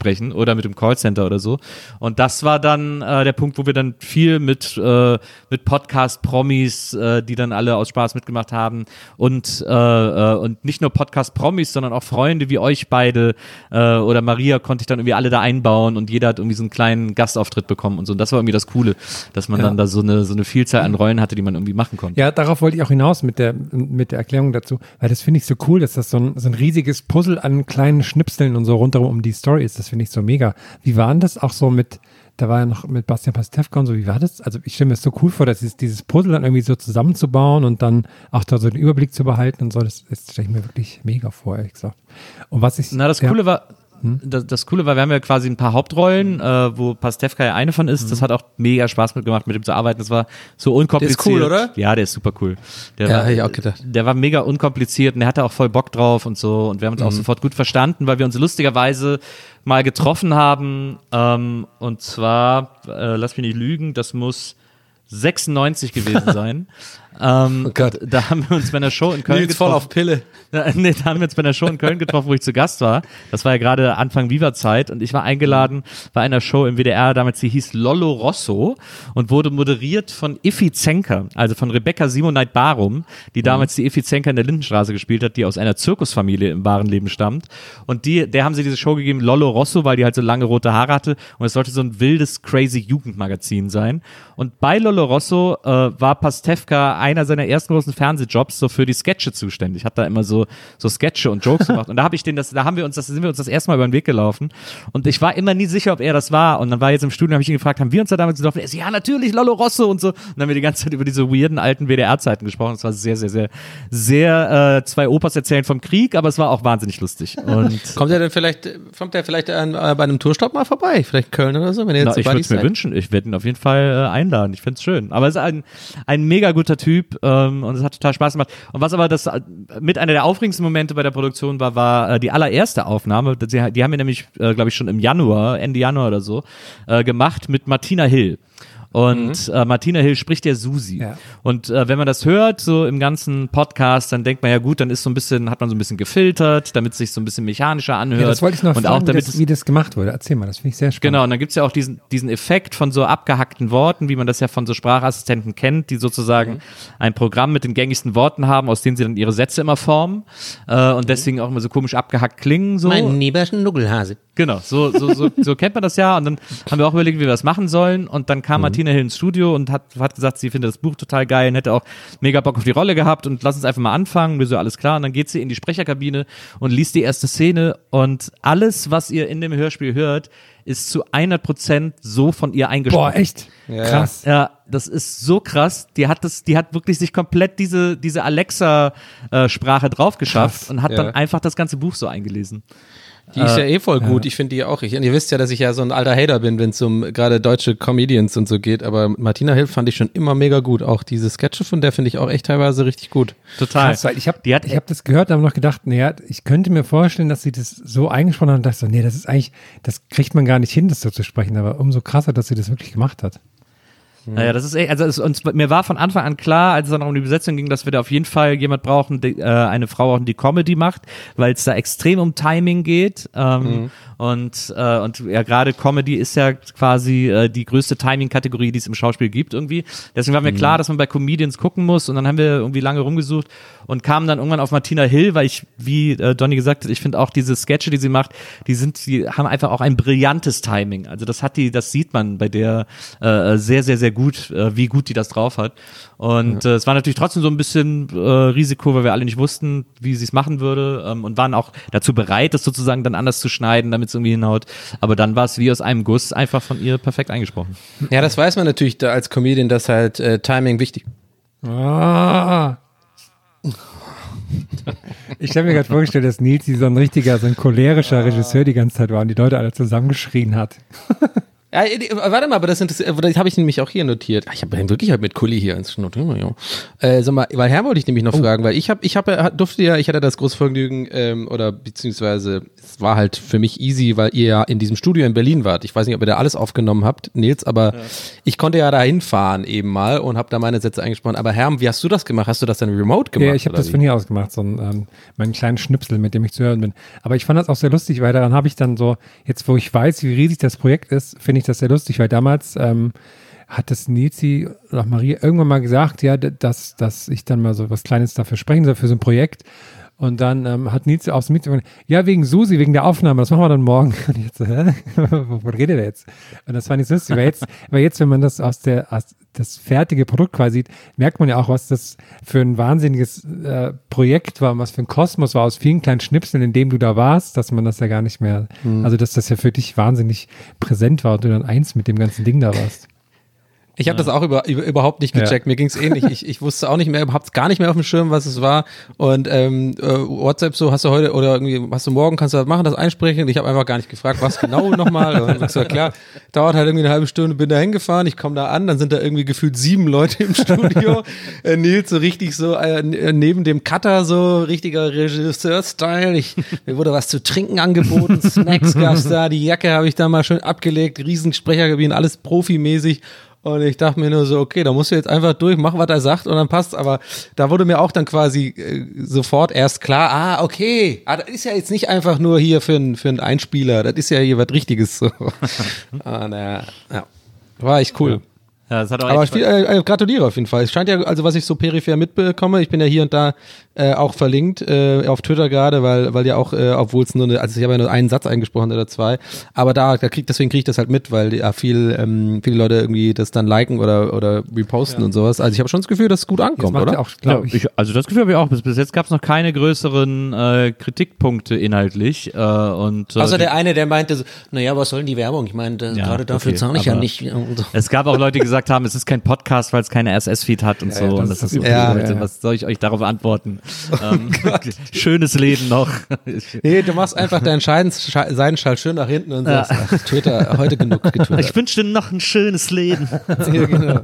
[SPEAKER 1] oder mit dem Callcenter oder so. Und das war dann der Punkt, wo wir dann viel mit Podcast-Promis, die dann alle aus Spaß mitgemacht haben und nicht nur Podcast-Promis, sondern auch Freunde wie euch beide oder Maria konnte ich dann irgendwie alle da einbauen und jeder hat irgendwie so einen kleinen Gastauftritt bekommen und so. Und das war irgendwie das Coole, dass man dann da so eine Vielzahl an Rollen hatte, die man irgendwie machen konnte.
[SPEAKER 3] Ja, darauf wollte ich auch hinaus mit der Erklärung dazu, weil das finde ich so cool, dass das so ein riesiges Puzzle an kleinen Schnipseln und so rundherum um die Story ist. Das finde ich so mega. Wie war denn das auch so da war ja noch mit Bastian Pastewka und so, wie war das? Also ich stelle mir das so cool vor, dass dieses Puzzle dann irgendwie so zusammenzubauen und dann auch da so den Überblick zu behalten und so, das stelle ich mir wirklich mega vor, ehrlich gesagt. Und was ich...
[SPEAKER 1] Das Coole war... Das Coole war, wir haben ja quasi ein paar Hauptrollen, wo Pastewka ja eine von ist. Das hat auch mega Spaß mitgemacht, mit ihm zu arbeiten. Das war so unkompliziert.
[SPEAKER 2] Der ist cool, oder?
[SPEAKER 1] Ja, der ist super cool.
[SPEAKER 2] Hätte ich auch gedacht.
[SPEAKER 1] Der war mega unkompliziert und der hatte auch voll Bock drauf und so. Und wir haben uns auch sofort gut verstanden, weil wir uns lustigerweise mal getroffen haben. Und zwar, lass mich nicht lügen, das muss 96 gewesen sein.
[SPEAKER 2] Oh Gott.
[SPEAKER 1] Da haben wir uns bei einer Show in Köln
[SPEAKER 2] Nils voll auf Pille.
[SPEAKER 1] Nee, da haben wir uns bei einer Show in Köln getroffen, wo ich zu Gast war. Das war ja gerade Anfang Viva-Zeit und ich war eingeladen bei einer Show im WDR, damals die hieß Lollo Rosso und wurde moderiert von Iffi Zenker, also von Rebecca Simoneit-Barum, die damals die Iffi Zenker in der Lindenstraße gespielt hat, die aus einer Zirkusfamilie im wahren Leben stammt. Und der haben sie diese Show gegeben, Lollo Rosso, weil die halt so lange rote Haare hatte und es sollte so ein wildes, crazy Jugendmagazin sein. Und bei Lollo Rosso war Pastewka einer seiner ersten großen Fernsehjobs so für die Sketche zuständig. Hat da immer so Sketche und Jokes gemacht. Und da sind wir uns das erste Mal über den Weg gelaufen. Und ich war immer nie sicher, ob er das war. Und dann war jetzt im Studio, habe ich ihn gefragt, haben wir uns da damals getroffen? Er so, ja, natürlich, Lollo Rosso und so. Und dann haben wir die ganze Zeit über diese weirden alten WDR-Zeiten gesprochen. Es war sehr, sehr, sehr, sehr zwei Opas erzählen vom Krieg, aber es war auch wahnsinnig lustig. Und
[SPEAKER 2] kommt er vielleicht bei einem Tourstopp mal vorbei? Vielleicht Köln oder so? Wenn ihr jetzt
[SPEAKER 1] ich würde es mir wünschen. Ich werde ihn auf jeden Fall einladen. Ich finde es schön. Aber es ist ein mega guter Typ und es hat total Spaß gemacht. Und was aber mit einer der aufregendsten Momente bei der Produktion war die allererste Aufnahme. Die haben wir nämlich, glaube ich, schon im Januar, Ende Januar oder so, gemacht mit Martina Hill. Und Martina Hill spricht der Susi. Ja. Und wenn man das hört, so im ganzen Podcast, dann denkt man ja gut, dann hat man so ein bisschen gefiltert, damit es sich so ein bisschen mechanischer anhört.
[SPEAKER 3] Ja, das wollte ich noch
[SPEAKER 1] und
[SPEAKER 3] fragen,
[SPEAKER 1] auch
[SPEAKER 3] wie das gemacht wurde. Erzähl mal, das finde ich sehr spannend.
[SPEAKER 1] Genau, und dann gibt's ja auch diesen Effekt von so abgehackten Worten, wie man das ja von so Sprachassistenten kennt, die sozusagen ein Programm mit den gängigsten Worten haben, aus denen sie dann ihre Sätze immer formen und deswegen auch immer so komisch abgehackt klingen. So.
[SPEAKER 2] Mein lieber Schnuckelhase.
[SPEAKER 1] Genau, so kennt man das ja. Und dann haben wir auch überlegt, wie wir das machen sollen. Und dann kam Martina Hill ins Studio und hat gesagt, sie findet das Buch total geil und hätte auch mega Bock auf die Rolle gehabt und lass uns einfach mal anfangen. Wir so, alles klar. Und dann geht sie in die Sprecherkabine und liest die erste Szene und alles, was ihr in dem Hörspiel hört, ist zu 100% so von ihr eingesprochen.
[SPEAKER 3] Boah, echt? Krass.
[SPEAKER 1] Ja, das ist so krass. Die hat wirklich sich komplett diese Alexa-Sprache drauf geschafft und hat dann einfach das ganze Buch so eingelesen.
[SPEAKER 2] Die ist ja eh voll gut, ich finde die auch. Und ihr wisst ja, dass ich ja so ein alter Hater bin, wenn es um gerade deutsche Comedians und so geht, aber Martina Hill fand ich schon immer mega gut. Auch diese Sketche von der finde ich auch echt teilweise richtig gut.
[SPEAKER 1] Total.
[SPEAKER 3] Krass, weil ich hab das gehört, aber noch gedacht, naja, ich könnte mir vorstellen, dass sie das so eingesprochen hat und dachte so, nee, das kriegt man gar nicht hin, das so zu sprechen, aber umso krasser, dass sie das wirklich gemacht hat.
[SPEAKER 1] Naja, das ist echt, mir war von Anfang an klar, als es dann auch um die Besetzung ging, dass wir da auf jeden Fall jemand brauchen, eine Frau brauchen, die Comedy macht, weil es da extrem um Timing geht. Und ja, gerade Comedy ist ja quasi die größte Timing-Kategorie, die es im Schauspiel gibt irgendwie. Deswegen war mir klar, dass man bei Comedians gucken muss und dann haben wir irgendwie lange rumgesucht und kamen dann irgendwann auf Martina Hill, weil ich, wie Donny gesagt hat, ich finde auch diese Sketche, die sie macht, die haben einfach auch ein brillantes Timing. Also das sieht man bei der sehr, sehr, sehr gut, wie gut die das drauf hat. Und es war natürlich trotzdem so ein bisschen Risiko, weil wir alle nicht wussten, wie sie es machen würde und waren auch dazu bereit, das sozusagen dann anders zu schneiden, damit es irgendwie hinhaut. Aber dann war es wie aus einem Guss einfach von ihr perfekt eingesprochen.
[SPEAKER 2] Ja, das weiß man natürlich da als Comedian, dass halt Timing wichtig ist.
[SPEAKER 3] Ich habe mir gerade vorgestellt, dass Nils so ein cholerischer Regisseur die ganze Zeit war und die Leute alle zusammengeschrien hat.
[SPEAKER 2] Ja, warte mal, aber das habe ich nämlich auch hier notiert. Ich habe wirklich halt mit Kuli hier ins notiert. Sag mal, weil Herr wollte ich nämlich noch fragen, weil ich hatte das große Vergnügen, oder beziehungsweise es war halt für mich easy, weil ihr ja in diesem Studio in Berlin wart. Ich weiß nicht, ob ihr da alles aufgenommen habt, Nils, aber ich konnte ja da hinfahren eben mal und habe da meine Sätze eingesprochen. Aber Herr, wie hast du das gemacht? Hast du das dann remote gemacht?
[SPEAKER 3] Ja, ich habe das von hier aus gemacht, so meinen kleinen Schnipsel, mit dem ich zu hören bin. Aber ich fand das auch sehr lustig, weil daran habe ich dann so, jetzt wo ich weiß, wie riesig das Projekt ist, finde ich das sehr lustig, weil damals hat das Nilsi oder Maria irgendwann mal gesagt, ja, dass ich dann mal so was Kleines dafür sprechen soll, für so ein Projekt. Und dann hat Nilsi aufs Meeting gesagt, ja, wegen Susi, wegen der Aufnahme, das machen wir dann morgen. Und ich so, hä? Wovon redet er jetzt? Und das fand ich lustig, weil jetzt, wenn man das aus das fertige Produkt quasi sieht, merkt man ja auch, was das für ein wahnsinniges Projekt war, was für ein Kosmos war aus vielen kleinen Schnipseln, in dem du da warst, dass man das ja gar nicht mehr, also dass das ja für dich wahnsinnig präsent war und du dann eins mit dem ganzen Ding da warst.
[SPEAKER 2] Ich habe das auch überhaupt nicht gecheckt. Mir ging es ähnlich. Ich wusste auch nicht mehr, hab's gar nicht mehr auf dem Schirm, was es war. Und WhatsApp so, hast du heute oder irgendwie, hast du morgen, kannst du das machen, das einsprechen? Und ich habe einfach gar nicht gefragt, was genau nochmal. Und ich gesagt, klar, dauert halt irgendwie eine halbe Stunde, bin da hingefahren, ich komme da an, dann sind da irgendwie gefühlt 7 Leute im Studio. Nils so richtig so neben dem Cutter so, richtiger Regisseur-Style. Mir wurde was zu trinken angeboten, Snacks gab's da, die Jacke habe ich da mal schön abgelegt, riesen Sprecherkabinen, alles profimäßig. Und ich dachte mir nur so, okay, da musst du jetzt einfach durch, mach, was er sagt und dann passt. Aber da wurde mir auch dann quasi sofort erst klar, okay, das ist ja jetzt nicht einfach nur hier für einen Einspieler, das ist ja hier was Richtiges. So. Ja, war echt cool.
[SPEAKER 1] Ja, das hat auch
[SPEAKER 2] aber gratuliere auf jeden Fall. Es scheint ja, also was ich so peripher mitbekomme, ich bin ja hier und da auch verlinkt auf Twitter gerade, weil ja auch, obwohl es nur also ich habe ja nur einen Satz eingesprochen oder 2, aber deswegen kriege ich das halt mit, weil ja viele Leute irgendwie das dann liken oder reposten und sowas. Also ich habe schon das Gefühl, dass es gut ankommt, oder?
[SPEAKER 3] Ja auch,
[SPEAKER 1] also das Gefühl habe ich auch. Bis jetzt gab es noch keine größeren Kritikpunkte inhaltlich.
[SPEAKER 2] Außer der eine, der meinte, so, naja, was soll denn die Werbung? Ich meine, gerade dafür zahle ich ja nicht.
[SPEAKER 1] Es gab auch Leute, die gesagt haben, es ist kein Podcast, weil es keine RSS-Feed hat und so.
[SPEAKER 3] Ja,
[SPEAKER 1] und das ist okay. Was soll ich euch darauf antworten? Schönes Leben noch.
[SPEAKER 2] Nee, du machst einfach deinen Seidenschall schön nach hinten und sagst, ach, Twitter, heute genug getwittert.
[SPEAKER 1] Ich wünsche dir noch ein schönes Leben.
[SPEAKER 2] Ja, genau.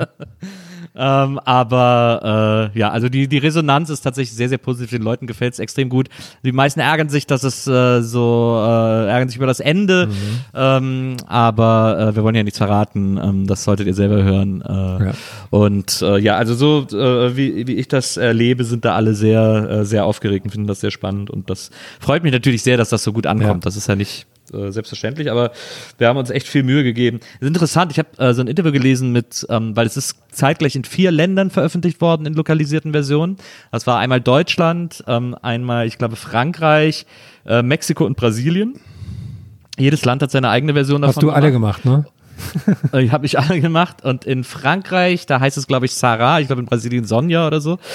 [SPEAKER 1] Aber also die Resonanz ist tatsächlich sehr, sehr positiv. Den Leuten gefällt es extrem gut. Die meisten ärgern sich, dass es ärgern sich über das Ende. Aber wir wollen ja nichts verraten. Das solltet ihr selber hören. Und also so wie ich das erlebe, sind da alle sehr, sehr aufgeregt und finden das sehr spannend. Und das freut mich natürlich sehr, dass das so gut ankommt. Ja. Das ist ja nicht selbstverständlich, aber wir haben uns echt viel Mühe gegeben. Das ist interessant, ich habe so ein Interview gelesen weil es ist zeitgleich in 4 Ländern veröffentlicht worden in lokalisierten Versionen. Das war einmal Deutschland, einmal, ich glaube, Frankreich, Mexiko und Brasilien. Jedes Land hat seine eigene Version davon.
[SPEAKER 3] Hast du alle gemacht, ne?
[SPEAKER 1] Habe ich alle gemacht und in Frankreich, da heißt es, glaube ich, Sarah, ich glaube in Brasilien Sonja oder so.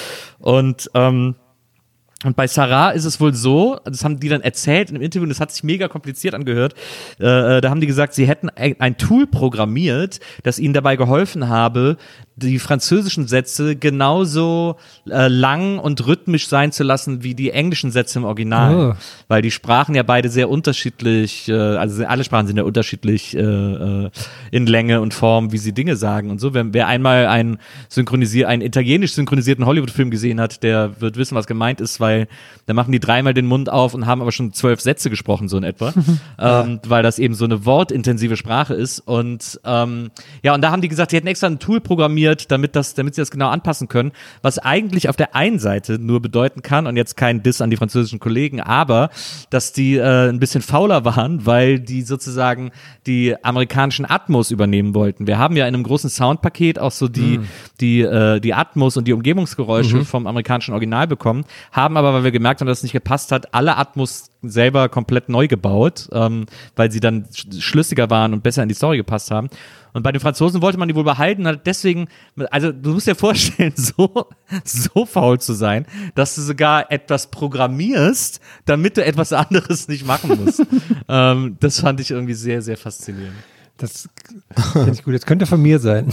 [SPEAKER 1] Und bei Sarah ist es wohl so, das haben die dann erzählt in einem Interview, und das hat sich mega kompliziert angehört, da haben die gesagt, sie hätten ein Tool programmiert, das ihnen dabei geholfen habe, die französischen Sätze genauso lang und rhythmisch sein zu lassen wie die englischen Sätze im Original. Weil die Sprachen ja beide sehr unterschiedlich, also alle Sprachen sind ja unterschiedlich in Länge und Form, wie sie Dinge sagen und so. Wer einmal einen italienisch synchronisierten Hollywood-Film gesehen hat, der wird wissen, was gemeint ist, weil da machen die 3-mal den Mund auf und haben aber schon 12 Sätze gesprochen, so in etwa. Weil das eben so eine wortintensive Sprache ist. Und und da haben die gesagt, die hätten extra ein Tool programmiert, damit sie das genau anpassen können, was eigentlich auf der einen Seite nur bedeuten kann, und jetzt kein Diss an die französischen Kollegen, aber dass die ein bisschen fauler waren, weil die sozusagen die amerikanischen Atmos übernehmen wollten. Wir haben ja in einem großen Soundpaket auch so die Atmos und die Umgebungsgeräusche vom amerikanischen Original bekommen, haben aber, weil wir gemerkt haben, dass es nicht gepasst hat, alle Atmos selber komplett neu gebaut, weil sie dann schlüssiger waren und besser in die Story gepasst haben. Und bei den Franzosen wollte man die wohl behalten, hat deswegen, also du musst dir vorstellen, so faul zu sein, dass du sogar etwas programmierst, damit du etwas anderes nicht machen musst. Das fand ich irgendwie sehr, sehr faszinierend.
[SPEAKER 3] Das finde ich gut. Das könnte von mir sein.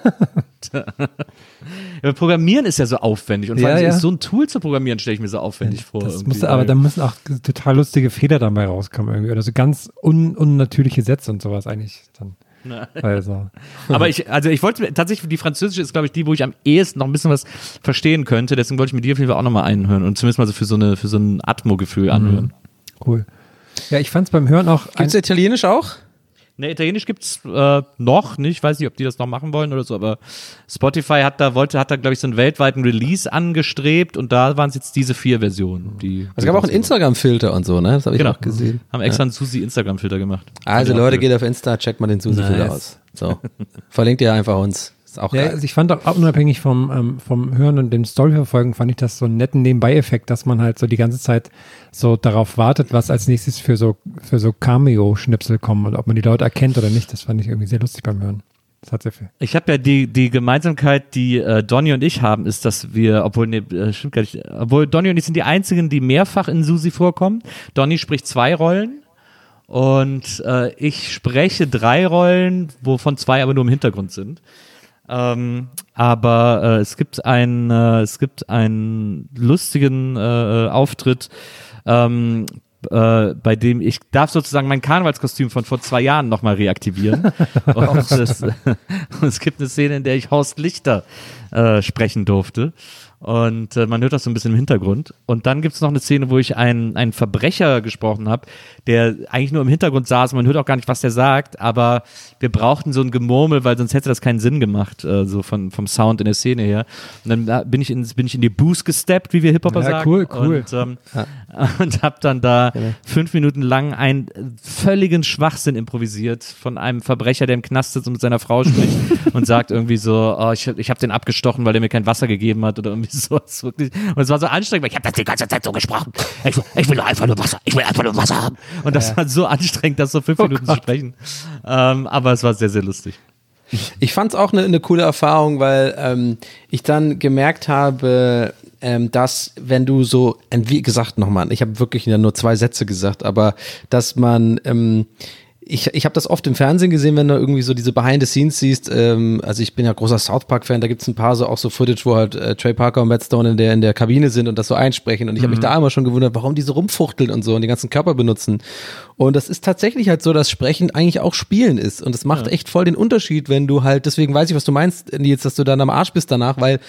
[SPEAKER 1] Ja, Programmieren ist ja so aufwendig und vor allem ist so ein Tool zu programmieren, stelle ich mir so aufwendig vor.
[SPEAKER 3] Aber da müssen auch total lustige Fehler dabei rauskommen irgendwie oder so ganz unnatürliche Sätze und sowas eigentlich dann. Also.
[SPEAKER 1] Aber ich wollte tatsächlich, die französische ist, glaube ich, die, wo ich am ehesten noch ein bisschen was verstehen könnte. Deswegen wollte ich mir die auf jeden Fall auch nochmal einhören und zumindest mal so für so ein Atmo-Gefühl anhören.
[SPEAKER 3] Cool. Ja, ich fand es beim Hören auch.
[SPEAKER 2] Gibt's Italienisch auch?
[SPEAKER 1] Ne, Italienisch gibt's noch nicht. Ich weiß nicht, ob die das noch machen wollen oder so, aber Spotify hat da, glaube ich, so einen weltweiten Release angestrebt und da waren es jetzt diese 4 Versionen.
[SPEAKER 2] Es gab auch einen Instagram-Filter und so, ne? Das habe ich auch gesehen.
[SPEAKER 1] Haben extra einen Susi-Instagram-Filter gemacht.
[SPEAKER 2] Also Leute, geht auf Insta, checkt mal den Susi-Filter aus. So. Verlinkt ihr einfach uns. Ist auch geil.
[SPEAKER 3] Also ich fand auch unabhängig vom Hören und dem Storyverfolgen, fand ich das so einen netten Nebenbei-Effekt, dass man halt so die ganze Zeit so darauf wartet, was als nächstes für so Cameo-Schnipsel kommen und ob man die Leute erkennt oder nicht. Das fand ich irgendwie sehr lustig beim Hören. Das hat sehr viel.
[SPEAKER 1] Ich habe ja die Gemeinsamkeit, die Donny und ich haben, ist, dass wir, stimmt gar nicht, obwohl Donny und ich sind die einzigen, die mehrfach in Susi vorkommen. Donny spricht 2 Rollen. Und ich spreche 3 Rollen, wovon 2 aber nur im Hintergrund sind. Aber es gibt einen lustigen Auftritt, bei dem ich darf sozusagen mein Karnevalskostüm von vor 2 Jahren nochmal reaktivieren. Und es gibt eine Szene, in der ich Horst Lichter sprechen durfte. Und man hört das so ein bisschen im Hintergrund. Und dann gibt es noch eine Szene, wo ich einen Verbrecher gesprochen habe, der eigentlich nur im Hintergrund saß. Man hört auch gar nicht, was der sagt, aber wir brauchten so ein Gemurmel, weil sonst hätte das keinen Sinn gemacht, so vom Sound in der Szene her. Und dann bin ich in die Booth gesteppt, wie wir Hip-Hopper sagen.
[SPEAKER 3] Cool.
[SPEAKER 1] Und habe dann da 5 Minuten lang einen völligen Schwachsinn improvisiert von einem Verbrecher, der im Knast sitzt und mit seiner Frau spricht und sagt irgendwie so, oh, ich hab den abgestochen, weil der mir kein Wasser gegeben hat oder irgendwie sowas. Wirklich. Und es war so anstrengend, weil ich habe das die ganze Zeit so gesprochen. Ich will einfach nur Wasser. Ich will einfach nur Wasser haben. Und das war so anstrengend, das so 5 Minuten zu sprechen. Aber es war sehr, sehr lustig.
[SPEAKER 2] Ich fand es auch eine coole Erfahrung, weil ich dann gemerkt habe, dass wenn du so, wie gesagt nochmal, ich habe wirklich nur 2 Sätze gesagt, aber dass man ich habe das oft im Fernsehen gesehen, wenn du irgendwie so diese Behind the Scenes siehst. Also ich bin ja großer South Park Fan, da gibt's ein paar so Footage, wo halt Trey Parker und Matt Stone in der Kabine sind und das so einsprechen. Und ich habe mich da immer schon gewundert, warum die so rumfuchteln und so und den ganzen Körper benutzen. Und das ist tatsächlich halt so, dass Sprechen eigentlich auch Spielen ist. Und es macht echt voll den Unterschied, wenn du halt, deswegen weiß ich, was du meinst, Nils, dass du dann am Arsch bist danach, weil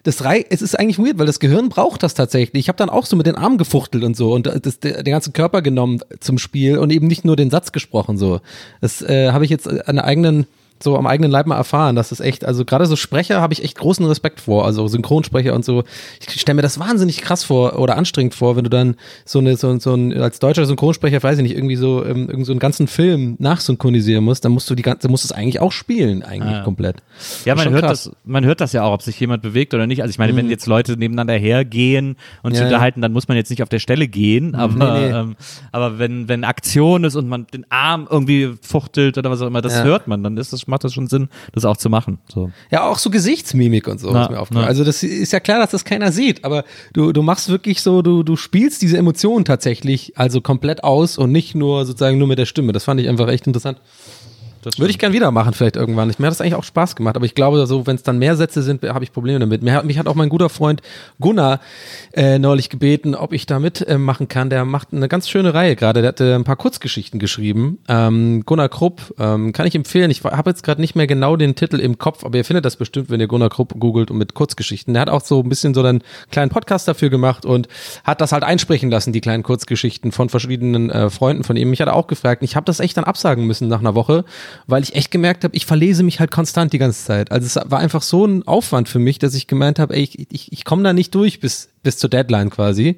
[SPEAKER 2] es ist eigentlich weird, weil das Gehirn braucht das tatsächlich. Ich habe dann auch so mit den Armen gefuchtelt und so und den ganzen Körper genommen zum Spiel und eben nicht nur den Satz gesprochen so. Das habe ich jetzt am eigenen Leib mal erfahren, dass das echt, also gerade so Sprecher habe ich echt großen Respekt vor, also Synchronsprecher und so. Ich stelle mir das wahnsinnig krass vor oder anstrengend vor, wenn du dann so ein als deutscher Synchronsprecher, weiß ich nicht, irgendwie so so einen ganzen Film nachsynchronisieren musst, dann musst du es eigentlich auch spielen, komplett.
[SPEAKER 1] Ja, man hört das ja auch, ob sich jemand bewegt oder nicht. Also ich meine, wenn jetzt Leute nebeneinander hergehen und sich unterhalten, dann muss man jetzt nicht auf der Stelle gehen, aber aber wenn Aktion ist und man den Arm irgendwie fuchtelt oder was auch immer, das hört man, dann macht das schon Sinn, das auch zu machen. So.
[SPEAKER 2] Ja, auch so Gesichtsmimik und so. Ist mir aufgefallen. Also das ist ja klar, dass das keiner sieht, aber du machst wirklich so, du spielst diese Emotionen tatsächlich also komplett aus und nicht nur sozusagen nur mit der Stimme. Das fand ich einfach echt interessant. Würde ich gern wieder machen, vielleicht irgendwann. Mir hat das eigentlich auch Spaß gemacht, aber ich glaube, so, wenn es dann mehr Sätze sind, habe ich Probleme damit. Mich hat auch mein guter Freund Gunnar neulich gebeten, ob ich da mitmachen kann. Der macht eine ganz schöne Reihe gerade. Der hat ein paar Kurzgeschichten geschrieben. Gunnar Krupp, kann ich empfehlen. Ich habe jetzt gerade nicht mehr genau den Titel im Kopf, aber ihr findet das bestimmt, wenn ihr Gunnar Krupp googelt und mit Kurzgeschichten. Der hat auch so ein bisschen so einen kleinen Podcast dafür gemacht und hat das halt einsprechen lassen, die kleinen Kurzgeschichten von verschiedenen Freunden von ihm. Mich hat er auch gefragt. Ich habe das echt dann absagen müssen nach einer Woche, weil ich echt gemerkt habe, ich verlese mich halt konstant die ganze Zeit. Also es war einfach so ein Aufwand für mich, dass ich gemeint habe, ey, ich komme da nicht durch bis zur Deadline quasi.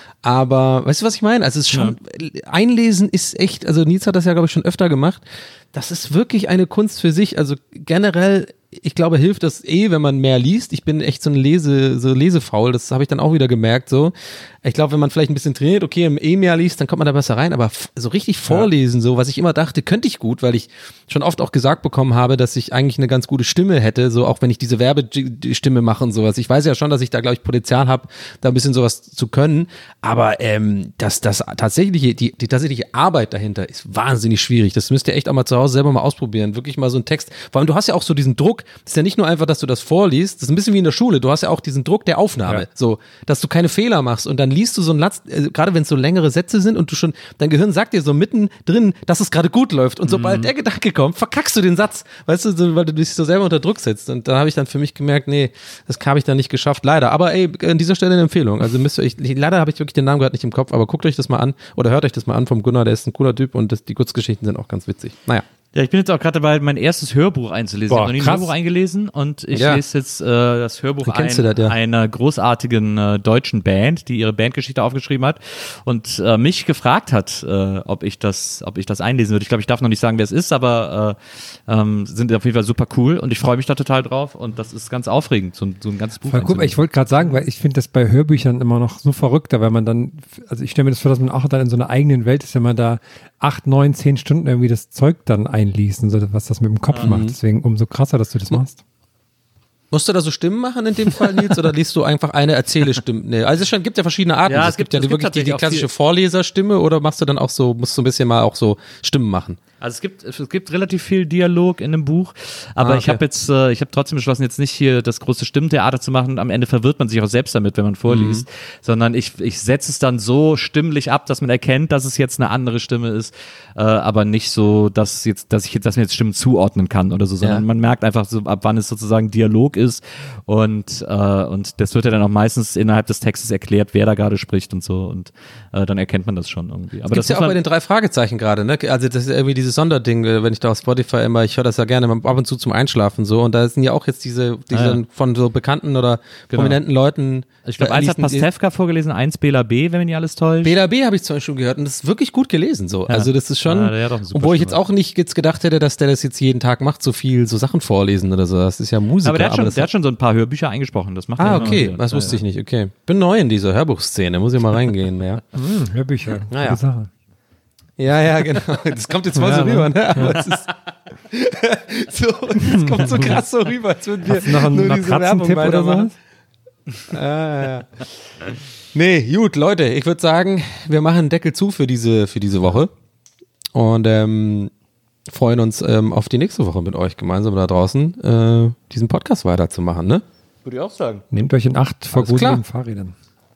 [SPEAKER 2] Aber weißt du, was ich meine? Also es ist schon, Einlesen ist echt, also Nils hat das ja, glaube ich, schon öfter gemacht. Das ist wirklich eine Kunst für sich. Also generell, ich glaube, hilft das wenn man mehr liest. Ich bin echt so lesefaul, das habe ich dann auch wieder gemerkt, so. Ich glaube, wenn man vielleicht ein bisschen trainiert, okay, mehr liest, dann kommt man da besser rein, aber so richtig vorlesen, so, was ich immer dachte, könnte ich gut, weil ich schon oft auch gesagt bekommen habe, dass ich eigentlich eine ganz gute Stimme hätte, so auch wenn ich diese Werbestimme mache und sowas. Ich weiß ja schon, dass ich da, glaube ich, Potenzial habe, da ein bisschen sowas zu können, aber das tatsächliche, die tatsächliche Arbeit dahinter ist wahnsinnig schwierig. Das müsst ihr echt auch mal zu Hause selber mal ausprobieren. Wirklich mal so einen Text, vor allem du hast ja auch so diesen Druck, das ist ja nicht nur einfach, dass du das vorliest, das ist ein bisschen wie in der Schule, du hast ja auch diesen Druck der Aufnahme, so, dass du keine Fehler machst und dann liest du so einen Satz, gerade wenn es so längere Sätze sind und dein Gehirn sagt dir so mittendrin, dass es gerade gut läuft und sobald der Gedanke kommt, verkackst du den Satz, weißt du, so, weil du dich so selber unter Druck setzt und da habe ich dann für mich gemerkt, nee, das habe ich dann nicht geschafft, leider, aber ey, an dieser Stelle eine Empfehlung, also leider habe ich wirklich den Namen gerade nicht im Kopf, aber guckt euch das mal an oder hört euch das mal an vom Gunnar, der ist ein cooler Typ und die Kurzgeschichten sind auch ganz witzig, naja.
[SPEAKER 1] Ja, ich bin jetzt auch gerade dabei, mein erstes Hörbuch einzulesen. Ich habe noch nie ein Hörbuch eingelesen und ich lese jetzt das Hörbuch einer großartigen deutschen Band, die ihre Bandgeschichte aufgeschrieben hat und mich gefragt hat, ob ich das einlesen würde. Ich glaube, ich darf noch nicht sagen, wer es ist, aber sind auf jeden Fall super cool und ich freue mich da total drauf und das ist ganz aufregend, so ein ganzes Buch.
[SPEAKER 3] Cool. Ich wollte gerade sagen, weil ich finde das bei Hörbüchern immer noch so verrückter, weil man dann, also ich stelle mir das vor, dass man auch dann in so einer eigenen Welt ist, wenn man da 8, 9, 10 Stunden irgendwie das Zeug dann einliest und so, was das mit dem Kopf macht. Deswegen umso krasser, dass du das machst.
[SPEAKER 2] Musst du da so Stimmen machen in dem Fall, Nils, oder liest du einfach eine Erzählestimme? Nee, also es gibt ja verschiedene Arten.
[SPEAKER 1] Ja,
[SPEAKER 2] es gibt ja wirklich die klassische Vorleserstimme oder machst du dann auch so, musst du ein bisschen mal auch so Stimmen machen?
[SPEAKER 1] Also es gibt relativ viel Dialog in dem Buch, aber ich habe trotzdem beschlossen, jetzt nicht hier das große Stimmtheater zu machen. Am Ende verwirrt man sich auch selbst damit, wenn man vorliest, sondern ich setze es dann so stimmlich ab, dass man erkennt, dass es jetzt eine andere Stimme ist, aber nicht so, dass man jetzt Stimmen zuordnen kann oder so, sondern man merkt einfach so, ab wann es sozusagen Dialog ist und das wird ja dann auch meistens innerhalb des Textes erklärt, wer da gerade spricht und so und dann erkennt man das schon irgendwie. Aber
[SPEAKER 2] das gibt's ja auch bei den 3 Fragezeichen gerade, ne? Also das ist irgendwie dieses Sonderding, wenn ich da auf Spotify immer, ich höre das ja gerne ab und zu zum Einschlafen so und da sind ja auch jetzt diese von so bekannten oder prominenten Leuten.
[SPEAKER 1] Ich glaube, eins hat Pastewka vorgelesen, eins Bela B., wenn mich nicht alles täuscht.
[SPEAKER 2] Bela B. habe ich zum Beispiel gehört und das ist wirklich gut gelesen so. Ja. Also das ist schon, obwohl ich jetzt auch nicht jetzt gedacht hätte, dass der das jetzt jeden Tag macht, so viel so Sachen vorlesen oder so. Das ist ja Musiker.
[SPEAKER 1] Aber der hat schon so ein paar Hörbücher eingesprochen. Das macht
[SPEAKER 2] okay, das wusste ich nicht. Okay, bin neu in dieser Hörbuchszene, muss ich mal reingehen. Ja.
[SPEAKER 3] Hörbücher,
[SPEAKER 2] gute Sache. Ja, genau. Das kommt jetzt voll so rüber, ne? Aber es ist so, das kommt so krass so rüber, als würden wir
[SPEAKER 3] noch einen Matratzentipp oder so?
[SPEAKER 2] Ja. Nee, gut, Leute, ich würde sagen, wir machen den Deckel zu für diese Woche und freuen uns auf die nächste Woche mit euch gemeinsam da draußen diesen Podcast weiterzumachen, ne?
[SPEAKER 1] Würde ich auch sagen.
[SPEAKER 3] Nehmt euch in Acht vor gruseligen Fahrrädern.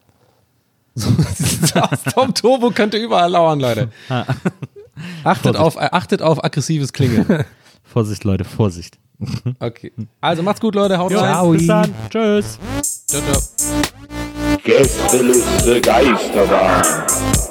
[SPEAKER 2] Tom Turbo könnte überall lauern, Leute. Achtet auf aggressives Klingeln.
[SPEAKER 1] Vorsicht, Leute, Vorsicht.
[SPEAKER 2] Okay. Also macht's gut, Leute. Haut rein.
[SPEAKER 1] Bis dann. Tschüss.
[SPEAKER 2] Ciao, ciao.
[SPEAKER 5] Gästeliste Geisterbahn.